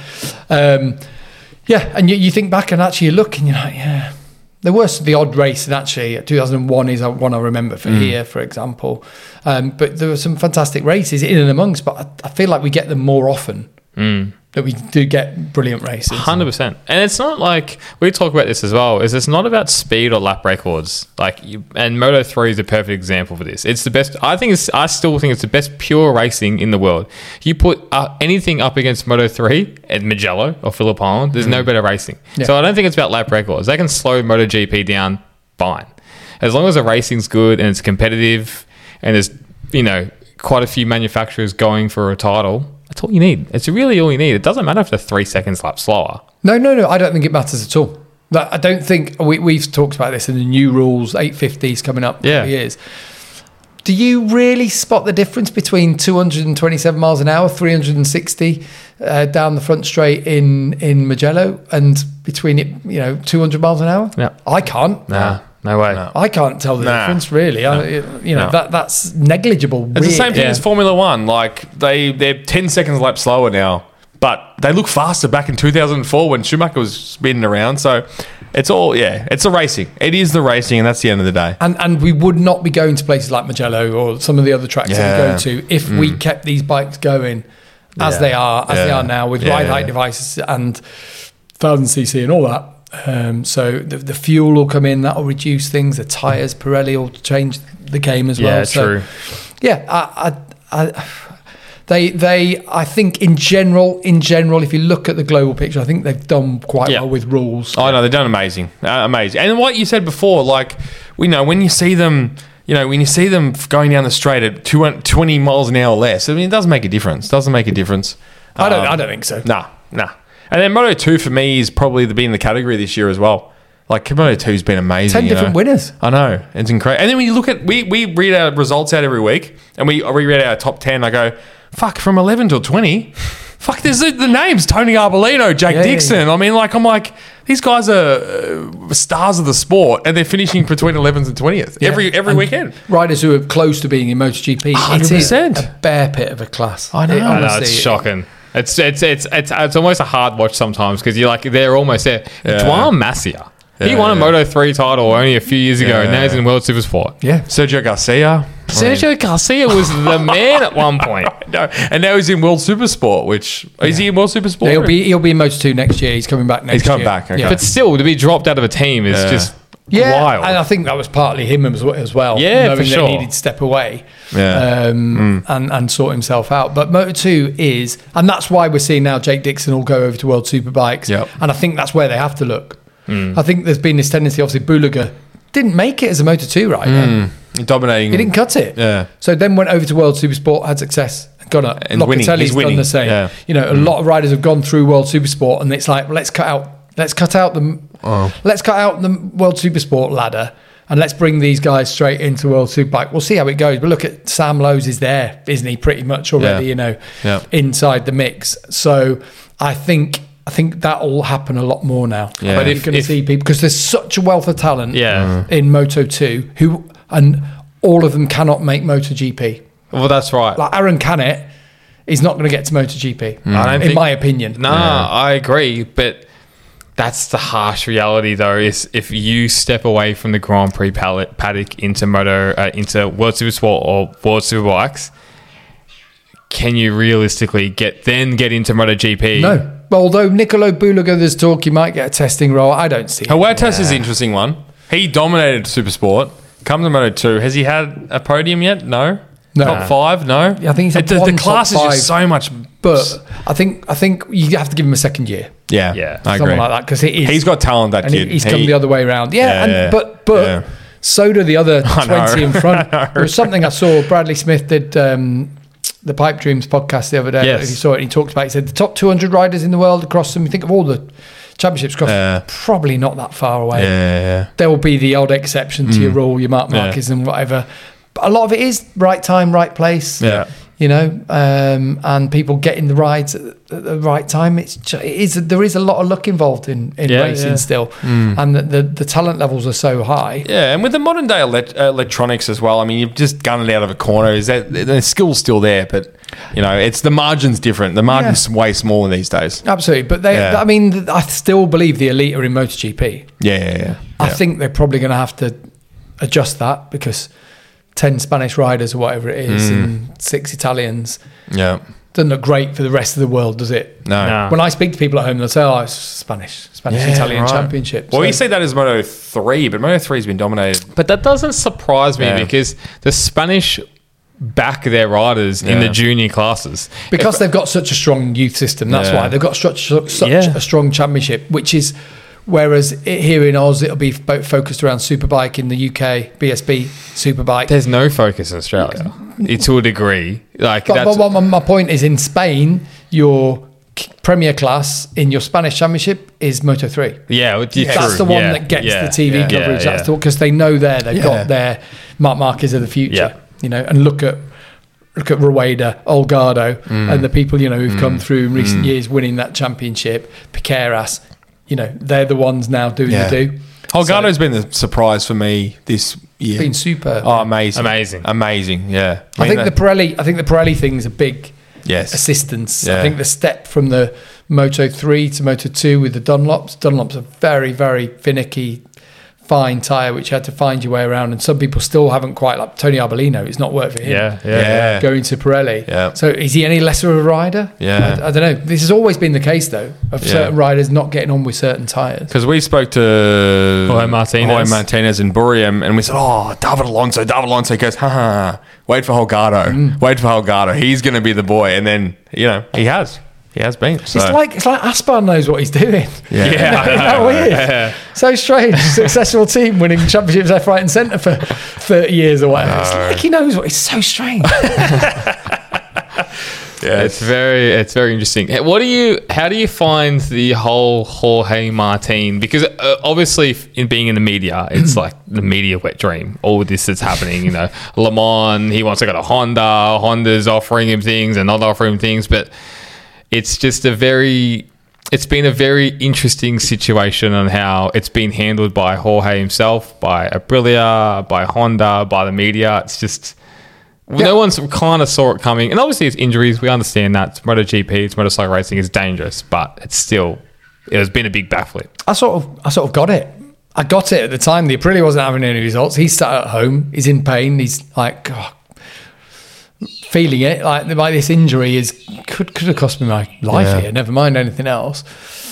And you think back and actually you look and you're like, there was the odd race, and actually 2001 is one I remember for here, for example. But there were some fantastic races in and amongst, but I feel like we get them more often. That we do get brilliant races. 100%. And it's not like, we talk about this as well, is it's not about speed or lap records. And Moto3 is a perfect example for this. It's the best, I still think it's the best pure racing in the world. You put anything up against Moto3 at Mugello or Phillip Island, there's no better racing. Yeah. So I don't think it's about lap records. They can slow MotoGP down fine. As long as the racing's good and it's competitive and there's, quite a few manufacturers going for a title, that's all you need. It's really all you need. It doesn't matter if they're 3 seconds lap slower. No. I don't think it matters at all. I don't think we've talked about this in the new rules. 850s coming up in years. Do you really spot the difference between 227 miles an hour, 360 down the front straight in Mugello, and between it, 200 miles an hour? Yeah, I can't. Nah. No way. No. I can't tell the difference, really. That's negligible. It's the same thing as Formula One. Like, they're 10 seconds a lap slower now, but they look faster back in 2004 when Schumacher was spinning around. So it's all, it's the racing. It is the racing, and that's the end of the day. And we would not be going to places like Mugello or some of the other tracks that we go to if we kept these bikes going as they are now with ride height devices and 1000cc and all that. So the fuel will come in, that will reduce things. The tyres, Pirelli will change the game as well. Yeah, so, true. Yeah, I think in general, if you look at the global picture, I think they've done quite well with rules. Oh no, they've done amazing. And what you said before, like, we know when you see them, going down the straight at 20 miles an hour less, I mean, it doesn't make a difference. I don't think so. Nah. And then Moto2 for me is probably being the category this year as well. Like, Moto2's been amazing. 10 different winners. I know. It's incredible. And then when you look at, we read our results out every week, and we read our top 10. I go, fuck, from 11 till 20. Fuck, there's the names: Tony Arbolino, Jack Dixon. Yeah. I mean, like, I'm like, these guys are stars of the sport, and they're finishing between 11th and 20th every weekend. Riders who are close to being in MotoGP. 100%. It is a bear pit of a class. I know. It's shocking. It's almost a hard watch sometimes because you're like, they're almost there. Yeah. Juan Masia. He won a Moto3 title only a few years ago, and now he's in World Supersport. Yeah. Sergio Garcia. Garcia was the man at one point. No, and now he's in World Supersport, which... Is he in World Supersport? He'll be in Moto2 next year. He's coming back next year. He's coming back, okay. But still, to be dropped out of a team is just wild. And I think that was partly him as well. Yeah, knowing for sure. that he needed to step away Yeah. and sort himself out. But Moto2 is... And that's why we're seeing now Jake Dixon all go over to World Superbikes. Yep. And I think that's where they have to look. I think there's been this tendency, obviously, Bulega didn't make it as a Moto2 rider. Dominating. He didn't cut it. Yeah. So then went over to World Supersport, had success, gone up. And winning. Locatelli's He's winning. done the same. Yeah. A lot of riders have gone through World Supersport, and it's like, let's cut out the World Supersport ladder, and let's bring these guys straight into World Superbike. We'll see how it goes. But look at Sam Lowes is there, isn't he? Pretty much already, inside the mix. So I think that'll happen a lot more now. Yeah. But you're going to see people, because there's such a wealth of talent in Moto2 and all of them cannot make MotoGP. Well, that's right. Like Aaron Canet is not going to get to MotoGP, in my opinion. No, I agree, but that's the harsh reality, though. Is if you step away from the Grand Prix paddock into into World Supersport or World Superbikes, can you realistically get into MotoGP? No. Although Nicolo Bulega, there's talk he might get a testing role. I don't see it. Huertas is an interesting one. He dominated Supersport. Come to Moto2. Has he had a podium yet? No. Top 5? No. I think he's had the class is just so much. But I think you have to give him a second year. Yeah. I agree. Something like that, because he's got talent. That kid. He's come the other way around. But so do the other 20 in front. There was something I saw. Bradley Smith did. The Pipe Dreams podcast the other day. Yes. He saw it. He talked about. He said the top 200 riders in the world across them. You think of all the championships across, probably not that far away. There will be the odd exception to your rule, your Marc Marquez and whatever. But a lot of it is right time, right place. Yeah. And people getting the rides at the right time. There is a lot of luck involved in racing still, and the talent levels are so high. Yeah, and with the modern day electronics as well. I mean, you've just gunned it out of a corner. Is that the skill's still there? But it's the margin's different. The margin's way smaller these days. Absolutely, but I mean, I still believe the elite are in MotoGP. Yeah. I think they're probably going to have to adjust that, because 10 Spanish riders or whatever it is and 6 Italians doesn't look great for the rest of the world, does it? No. When I speak to people at home, they'll say, it's Spanish-Italian championship. Well, you say that as Moto3, but Moto3's been dominated. But that doesn't surprise me, because the Spanish back their riders in the junior classes. Because they've got such a strong youth system, that's why. They've got such a strong championship, which is... Whereas here in Oz, it'll be focused around Superbike. In the UK, BSB Superbike. There's no focus in Australia, to a degree. But my point is, in Spain, your premier class in your Spanish championship is Moto3. That's the one that gets the TV coverage. That's because they know they've got their Marc Marquez of the future. And look at Rueda, Olgado, and the people who've come through in recent years winning that championship. Piqueras. They're the ones now doing the do. Holgado's been the surprise for me this year. Been superb. Oh, amazing. Yeah. I think the Pirelli thing is a big assistance. Yeah. I think the step from the Moto3 to Moto2 with the Dunlops are very, very finicky, fine tyre which you had to find your way around, and some people still haven't quite, like Tony Arbolino, it's not worked for him. Yeah. Going to Pirelli. Yeah. So is he any lesser of a rider? Yeah. I don't know. This has always been the case though, of certain riders not getting on with certain tyres. Because we spoke to Jorge Martinez in Buriam, and we said, David Alonso. He goes, wait for Holgado. He's going to be the boy. And then, he has. He has been. So. It's like Aspar knows what he's doing. Yeah. Isn't that weird? Yeah. So strange. Successful team winning championships left, right and centre for 30 years or whatever. It's like he knows what. It's so strange. Yeah, it's very interesting. How do you find the whole Jorge Martin? Because obviously, in being in the media, it's like the media wet dream. All this that's happening, Le Mans, he wants to go to Honda. Honda's offering him things and not offering him things, but it's just it's been a very interesting situation on how it's been handled by Jorge himself, by Aprilia, by Honda, by the media. It's just. No one's kind of saw it coming. And obviously it's injuries. We understand that. It's MotoGP, it's motorcycle racing. It's dangerous. But it has been a big backflip. I sort of got it. I got it at the time. The Aprilia wasn't having any results. He's sat at home. He's in pain. He's like, feeling it. Like this injury could have cost me my life here. Never mind anything else.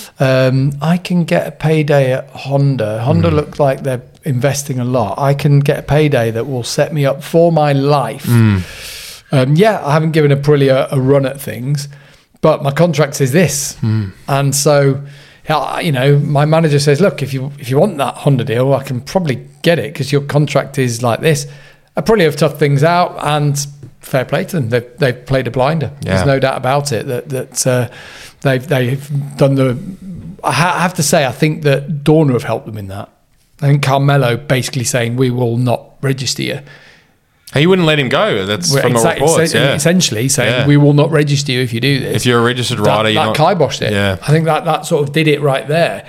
I can get a payday at Honda. Honda look like they're investing a lot. I can get a payday that will set me up for my life. I haven't given Aprilia a run at things, but my contract says this. And so, my manager says, look, if you want that Honda deal, I can probably get it because your contract is like this. Aprilia have toughed things out, and fair play to them. They've played a blinder. There's no doubt about it that they've done I have to say, I think that Dorna have helped them in that. I think Carmelo basically saying, we will not register you. He wouldn't let him go. That's from the reports. Essentially saying, we will not register you if you do this. If you're a registered rider, you're not... kiboshed it. Yeah. I think that sort of did it right there.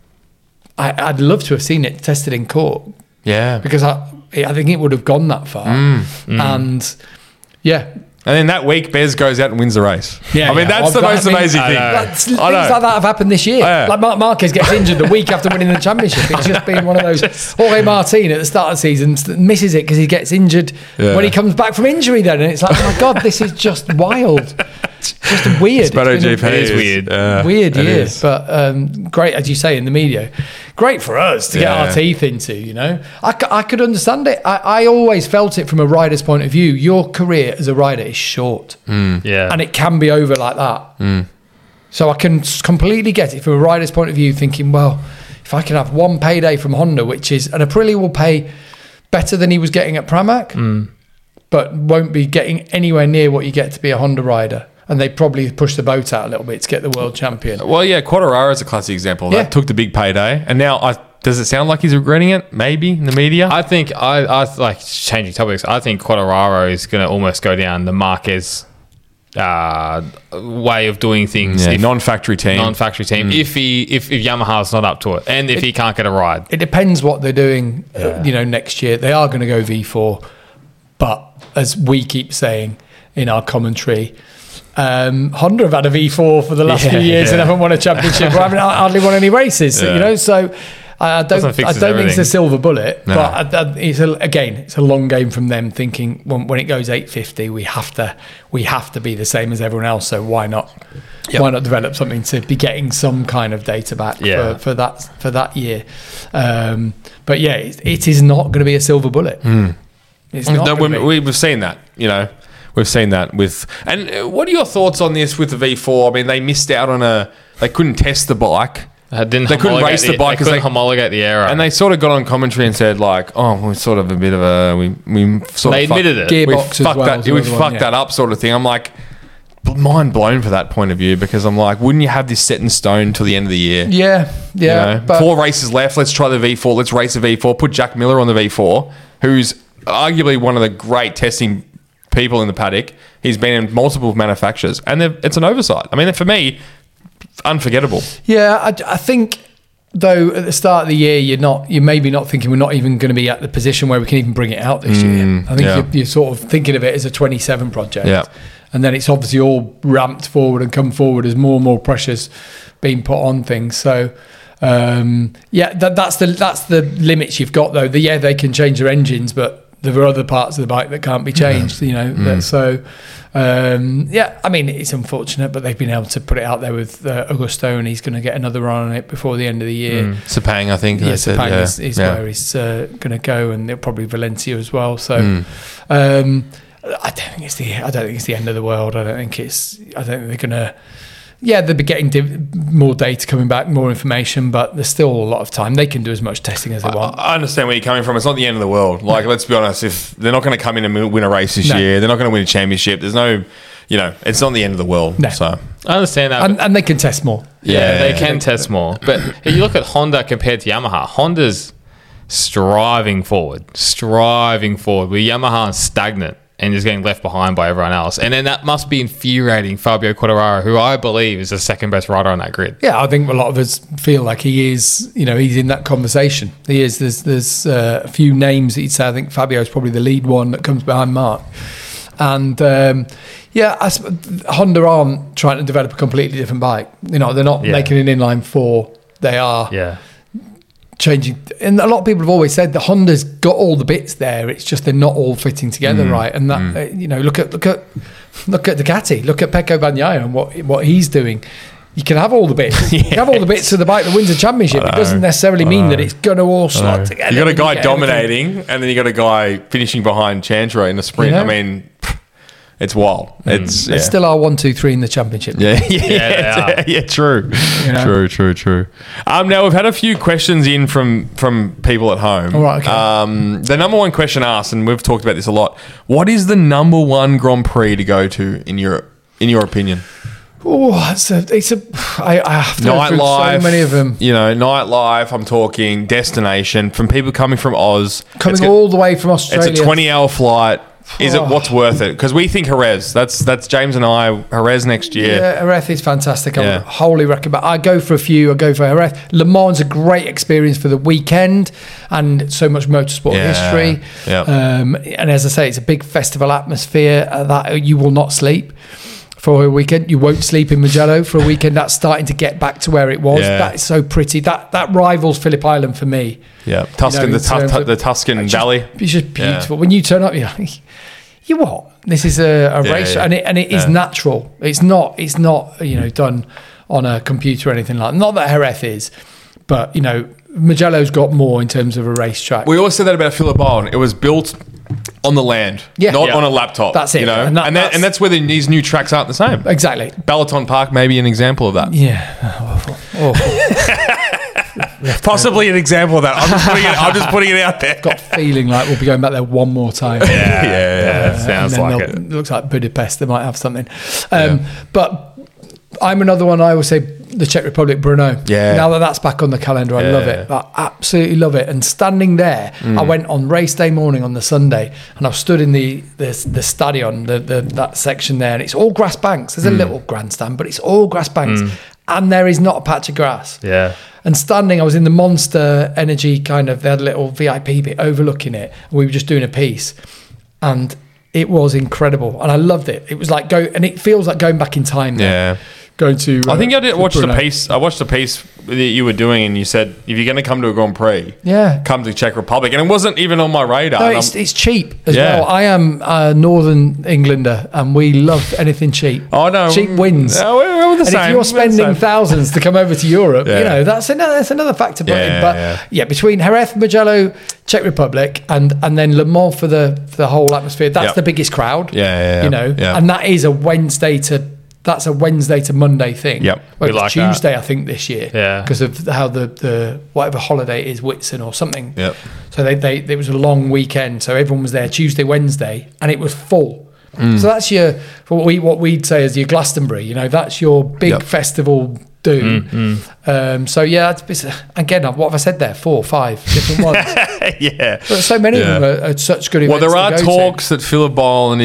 I'd love to have seen it tested in court. Yeah. Because I think it would have gone that far. And, And then that week, Bez goes out and wins the race. Yeah, that's the most amazing thing. Things like that have happened this year. Like Marc Marquez gets injured the week after winning the championship. It's just been one of those. Jorge Martin at the start of the season misses it because he gets injured when he comes back from injury then. And it's like, oh my God, this is just wild. Just weird. It is weird. Weird year. But great, as you say, in the media. Great for us to get our teeth into, I could understand it. I always felt it from a rider's point of view. Your career as a rider is short. And it can be over like that. So I can completely get it from a rider's point of view, thinking, well, if I can have one payday from Honda, which is, and Aprilia will pay better than he was getting at Pramac, but won't be getting anywhere near what you get to be a Honda rider. And they probably push the boat out a little bit to get the world champion. Well, Quartararo is a classic example of that. Took the big payday. And now, does it sound like he's regretting it? Maybe in the media? I think, I like changing topics, I think Quartararo is going to almost go down the Marquez way of doing things. Non-factory team. If Yamaha's not up to it. And if he can't get a ride. It depends what they're doing, next year. They are going to go V4. But as we keep saying in our commentary, Honda have had a V4 for the last few years and haven't won a championship or haven't hardly won any races. So I don't think it's a silver bullet. No. But it's a long game from them thinking when it goes 850, we have to be the same as everyone else. So why not develop something to be getting some kind of data back for that year? But it is not going to be a silver bullet. It's not. We've seen that. We've seen that with... And what are your thoughts on this with the V4? I mean, they missed out on they couldn't test the bike. They couldn't race the bike because they couldn't homologate the aero. And they sort of got on commentary and said, like, we're sort of a bit of a... We sort they of admitted it. Gearbox as well. We fucked that up sort of thing. I'm like... mind blown for that point of view because I'm like, wouldn't you have this set in stone till the end of the year? Yeah. 4 races left. Let's try the V4. Let's race a V4. Put Jack Miller on the V4, who's arguably one of the great testing people in the paddock. He's been in multiple manufacturers, and it's an oversight. I mean, for me, unforgettable. Yeah, I think though at the start of the year you're maybe not thinking we're not even going to be at the position where we can even bring it out this year. I think you're sort of thinking of it as a 27 project, and then it's obviously all ramped forward and come forward as more and more pressure's being put on things. So That's the limits you've got though. They can change their engines, but there are other parts of the bike that can't be changed. You know, so I mean, it's unfortunate, but they've been able to put it out there with Augusto, and he's going to get another run on it before the end of the year. Sepang, I think. Yeah, Sepang is where he's going to go, and probably Valencia as well. So. I don't think it's the end of the world. I don't think they're going to. Yeah, they'll be getting more data coming back, more information, but there's still a lot of time. They can do as much testing as they want. I understand where you're coming from. It's not the end of the world. Like, let's be honest, if they're not going to come in and win a race this year, they're not going to win a championship. There's no, it's not the end of the world. No. So I understand that. And they can test more. Yeah, they can test more. But if you look at Honda compared to Yamaha, Honda's striving forward, where Yamaha is stagnant and is getting left behind by everyone else. And then that must be infuriating Fabio Quartararo, who I believe is the second best rider on that grid. Yeah, I think a lot of us feel like he is, he's in that conversation. He is. There's a few names that you'd say. I think Fabio is probably the lead one that comes behind Mark. And Honda aren't trying to develop a completely different bike. They're not making an inline 4. They are changing. And a lot of people have always said that Honda's got all the bits there. It's just they're not all fitting together right. And that look at Ducati. Look at Pecco Bagnaia and what he's doing. You can have all the bits. You can have all the bits of the bike that wins a championship. It doesn't necessarily mean that it's going to all slot together. You got a guy dominating, and then you got a guy finishing behind Chantra in the sprint. I mean, it's wild. It's still our 1, 2, 3 in the championship. True. True. Now we've had a few questions in from people at home. All right. Okay. The number one question asked, and we've talked about this a lot. What is the number one Grand Prix to go to in Europe, in your opinion? Oh, I have to nightlife, so many of them. Nightlife. I'm talking destination from people coming from Oz, all the way from Australia. It's a 20-hour flight. Is it what's worth it? Because we think Jerez. That's James and I. Jerez next year. Yeah, Jerez is fantastic. I would wholly recommend. I go for a few. I go for Jerez. Le Mans is a great experience for the weekend and so much motorsport history. Yeah. And as I say, it's a big festival atmosphere that you will not sleep. For a weekend, you won't sleep in Mugello for a weekend. That's starting to get back to where it was. Yeah. That is so pretty. That rivals Phillip Island for me. Yeah, Tuscan, the Tuscan Valley. It's just beautiful. When you turn up, you're like, you what? This is a race, and it is natural. It's not done on a computer or anything like that. Not that Jerez is, but Mugello's got more in terms of a racetrack. We always said that about Phillip Island. It was built on the land, not on a laptop. That's it. And that's where these new tracks aren't the same. Exactly. Balaton Park may be an example of that. Yeah. Awful. Possibly an example of that. I'm just putting it out there. Got a feeling like we'll be going back there one more time. Sounds like it. It looks like Budapest. They might have something. But I'm another one. I always say the Czech Republic, Brno. Yeah. Now that's back on the calendar, I love it. I absolutely love it. And standing there, I went on race day morning on the Sunday, and I was stood in the stadion, that section there, and it's all grass banks. There's a little grandstand, but it's all grass banks, and there is not a patch of grass. Yeah. And standing, I was in the Monster Energy they had a little VIP bit overlooking it, and we were just doing a piece, and it was incredible, and I loved it. It was like and it feels like going back in time now. Yeah. Going to I think I did watch the piece. I watched the piece that you were doing, and you said if you're going to come to a Grand Prix, come to Czech Republic, and it wasn't even on my radar. No, it's cheap as well. I am a Northern Englander, and we love anything cheap. Oh no, cheap wins. No, we're the same. If you're spending thousands to come over to Europe, that's another factor. But between Jerez, Mugello, Czech Republic, and then Le Mans for the whole atmosphere, that's the biggest crowd. And that is a Wednesday to Monday thing. Yep. Well, We like Tuesday, I think, this year. Yeah. Because of how the whatever holiday it is, Whitsun or something. Yep. So it was a long weekend. So everyone was there Tuesday, Wednesday, and it was full. So that's what we'd say is your Glastonbury. That's your big festival do. So it's again, what have I said there? 4 or 5 different ones. But so many of them are such good events. Well, there are talks that Phillip Island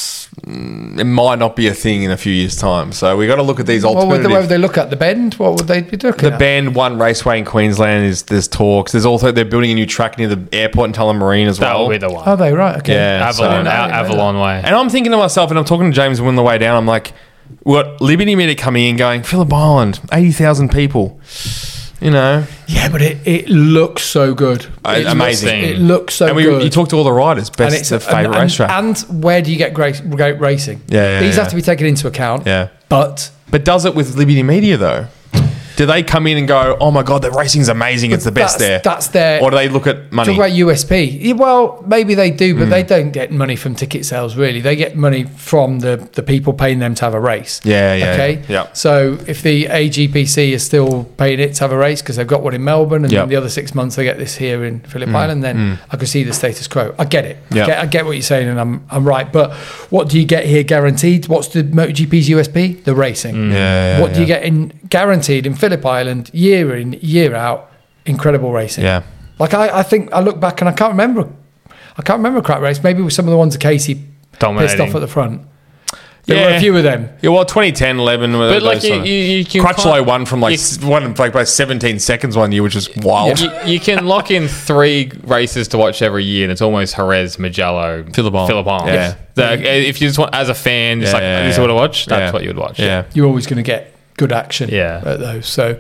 it might not be a thing in a few years' time. So we got to look at these alternatives. What would they look at? The Bend? What would they be looking at? The Bend, one raceway in Queensland, there's talks. There's also, they're building a new track near the airport in Tullamarine as well. That'll be the one. Are they? Right, okay. Yeah. Avalon way. And I'm thinking to myself, and I'm talking to James on the way down, I'm like, what Liberty Media coming in going, Phillip Island, 80,000 people. you know. Yeah, but it looks so good. Amazing. It looks so And good. you talk to all the riders, best the favourite racetrack. And where do you get great racing? These have to be taken into account. Yeah. But does it with Liberty Media, though? Do they come in and go, oh my God, the racing's amazing, it's the best there? That's their... Or do they look at money? Talk about USP. Yeah, well, maybe they do, but they don't get money from ticket sales, really. They get money from the people paying them to have a race. Yeah. Okay? Yeah. So if the AGPC is still paying it to have a race because they've got one in Melbourne and then the other 6 months they get this here in Phillip Island, then I could see the status quo. I get it. Yeah. I get what you're saying and I'm right. But what do you get here guaranteed? What's the MotoGP's USP? The racing. What do you get in guaranteed in Phillip Island year in, year out? Incredible racing. Yeah. Like I think I look back and I can't remember a crap race. Maybe with some of the ones that Casey pissed off at the front. There were a few of them. Yeah, well, 2010, 11. But like you can Crutchlow won from by 17 seconds one year, which is wild. You can lock in 3 races to watch every year, and it's almost Jerez, Mugello, Phillip Island. Yeah. If you just want, as a fan, just this is what I watch. That's what you would watch. Yeah. You're always going to get good action at those. So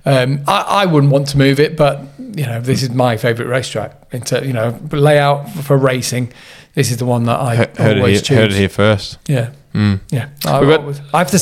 I wouldn't want to move it, but this is my favourite racetrack. Layout for racing. This is the one that I always choose. Heard it here first. Yeah. Yeah. I have to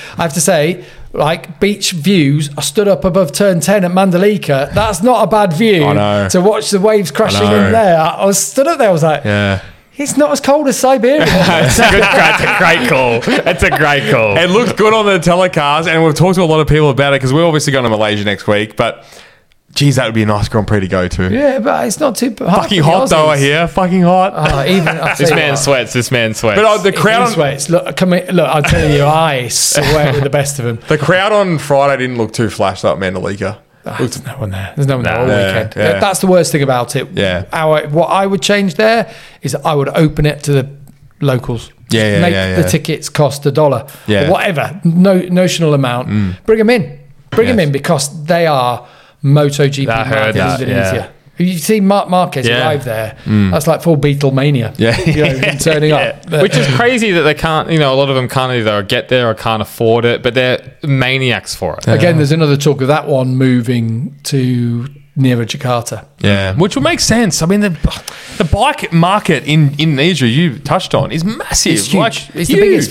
say, like beach views, I stood up above turn 10 at Mandalika. That's not a bad view to watch the waves crashing in there. I was stood up there, I was like, it's not as cold as Siberia. That's a great call. That's a great call. It looked good on the telecast, and we've talked to a lot of people about it because we're obviously going to Malaysia next week, but geez, that would be a nice Grand Prix to go to. Yeah, but it's not too hot. Fucking hot though, I hear. Fucking hot. This man sweats. But the crowd sweats. Look, I'm telling you, I sweat with the best of them. The crowd on Friday didn't look too flashed up Mandalika. There's no one there. There's no one there all weekend. Yeah. That's the worst thing about it. Yeah. What I would change there is I would open it to the locals. Make the tickets cost $1. Yeah. Or whatever. No notional amount. Bring them in. Bring them in because they are MotoGP markets in Indonesia. You see Marc Marquez arrive there. That's like full Beatlemania. Turning up. Which is crazy that they can't, a lot of them can't either get there or can't afford it, but they're maniacs for it. Again, there's another talk of that one moving to nearer Jakarta. Yeah, which would make sense. I mean, the bike market in Indonesia you touched on is massive. It's huge. It's the biggest.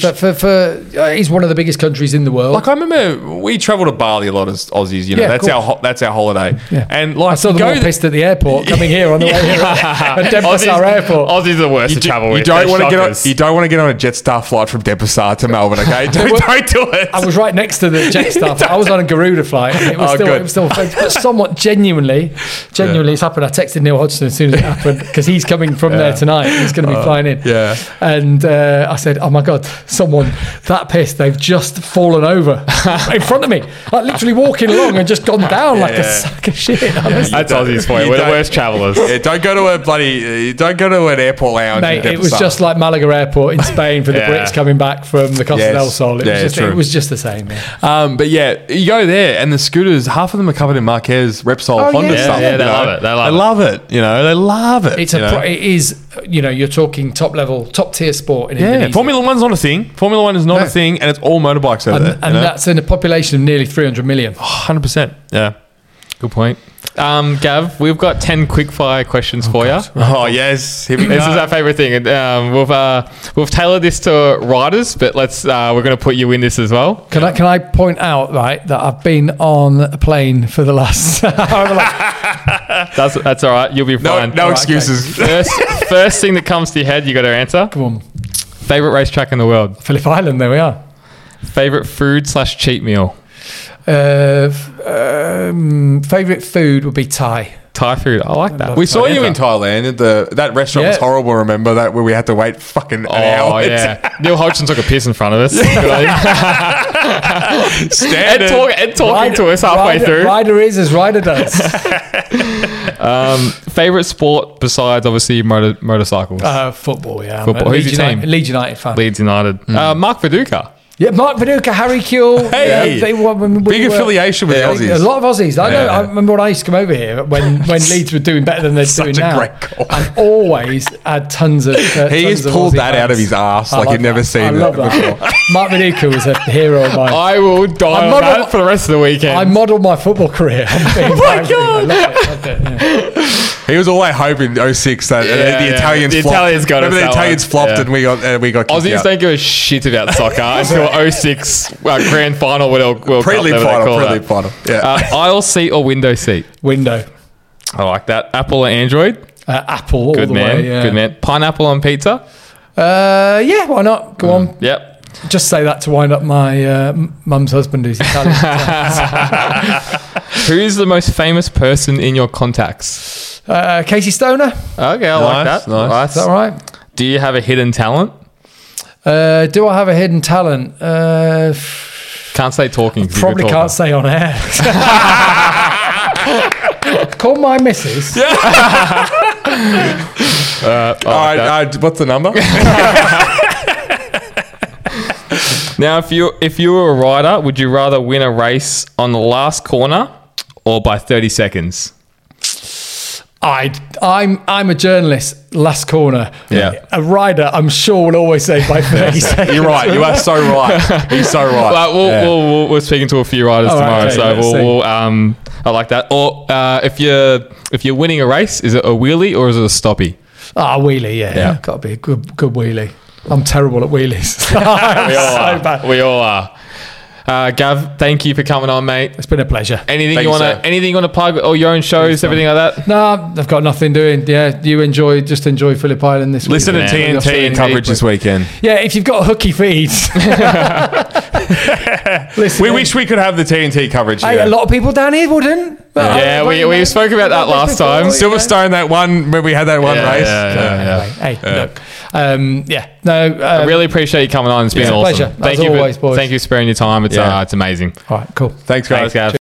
It's one of the biggest countries in the world. Like I remember, we travel to Bali a lot as Aussies. That's our holiday. Yeah. And like I saw them all pissed at the airport coming here on the way here at Denpasar Airport. Aussies are the worst to travel with. You don't want to get on a Jetstar flight from Denpasar to Melbourne. Okay, don't do it. I was right next to the Jetstar. I was on a Garuda flight. It was still but somewhat genuinely, it's happened. I texted Neil Hodgson as soon as it happened because he's coming from there tonight. He's going to be flying in. Yeah. And I said, oh my God, someone that pissed, they've just fallen over in front of me. Like literally walking along and just gone down like a sack of shit. Honestly. That's Aussies for you. We're the worst travellers. Yeah, don't go to an airport lounge. Mate, it was just like Malaga Airport in Spain for the Brits coming back from the Costa del Sol. It was just the same. Yeah. But you go there and the scooters, half of them are covered in Marquez, Repsol, Honda stuff. Yeah, they love it. They love it. They love it. It is. You're talking top tier sport in Indonesia. Formula One's not a thing. Formula One is not a thing, and it's all motorbikes over there. And that's in a population of nearly 300 million. 100%. Yeah. Good point. Gav, we've got 10 quickfire questions for you. Oh, yes. This is our favourite thing. We've tailored this to riders, but we're going to put you in this as well. Can I point out, right, that I've been on a plane for the last... That's all right. You'll be fine. No excuses. Okay. First thing that comes to your head, you got to answer. Come on. Favourite racetrack in the world? Phillip Island, there we are. Favourite food/cheat meal? Favourite food would be Thai. Thai food. I like that. We saw you in Thailand. That restaurant was horrible, remember? That where we had to wait fucking an hour. Oh, yeah. Neil Hodgson took a piss in front of us. Standard. Talking to us halfway through. Rider is as rider does. Favourite sport besides, obviously, motorcycles? Football, yeah. Football. Who's your team? Leeds United fan. Leeds United. Mark Viduka. Yeah, Mark Viduka, Harry Kuehl. Hey! Big affiliation with the Aussies. A lot of Aussies. I know. I remember when I used to come over here when Leeds were doing better than they're doing Such a now. great call. And always had tons of. He has tons of pulled Aussie that out of fans. his ass I like love you've never that. seen I it love that. before. Mark Viduka was a hero of mine. I will die on model- that for the rest of the weekend. I modelled my football career. Oh my God! Loved it, yeah. He was always hoping 06 that the Italians The flopped. Italians got us Remember the that Italians one. flopped Yeah. and we got kicked Aussies out. don't give a shit about soccer until 06 grand final World Cup. Pre-league whatever they final. call Pre-league that. final. Yeah. Aisle seat or window seat? Window. I like that. Apple or Android? Apple all Good the man. way. Yeah. Good man. Pineapple on pizza? Yeah, why not? Go on. Yep. Just say that to wind up my mum's husband who's Italian. Who's the most famous person in your contacts? Casey Stoner. Okay, I like that. Nice. Is that right? Do you have a hidden talent? Do I have a hidden talent? Can't say talking. 'cause you're a Probably good can't talker. say on air. Call my missus. All right. What's the number? Now, if you were a rider, would you rather win a race on the last corner or by 30 seconds? I'm a journalist. Last corner. Yeah. A rider, I'm sure, will always say by 30 seconds. You're right. You are so right. You're so right. Well, we're speaking to a few riders Oh, tomorrow, okay, so let's see. I like that. Or if you're winning a race, is it a wheelie or is it a stoppie? Wheelie, yeah. Got to be a good wheelie. I'm terrible at wheelies. I'm so bad. We all are. Gav, thank you for coming on, mate. It's been a pleasure. Anything Thank you you, want sir. to? Anything you want to plug? Or your own shows, everything like that? No, I've got nothing doing. Yeah, you enjoy Phillip Island this week. Listen to Yeah. TNT coverage this weekend. Yeah, if you've got hooky feet. Listen, We wish we could have the TNT coverage. Hey, a lot of people down here wouldn't. But Yeah, we spoke about that last time. Silverstone, that one when we had that one race. Hey, look. I really appreciate you coming on. It's been It's a awesome. pleasure. As always, boys. Thank you for sparing your time. It's amazing. All right, cool. Thanks, guys. Thanks, Gav.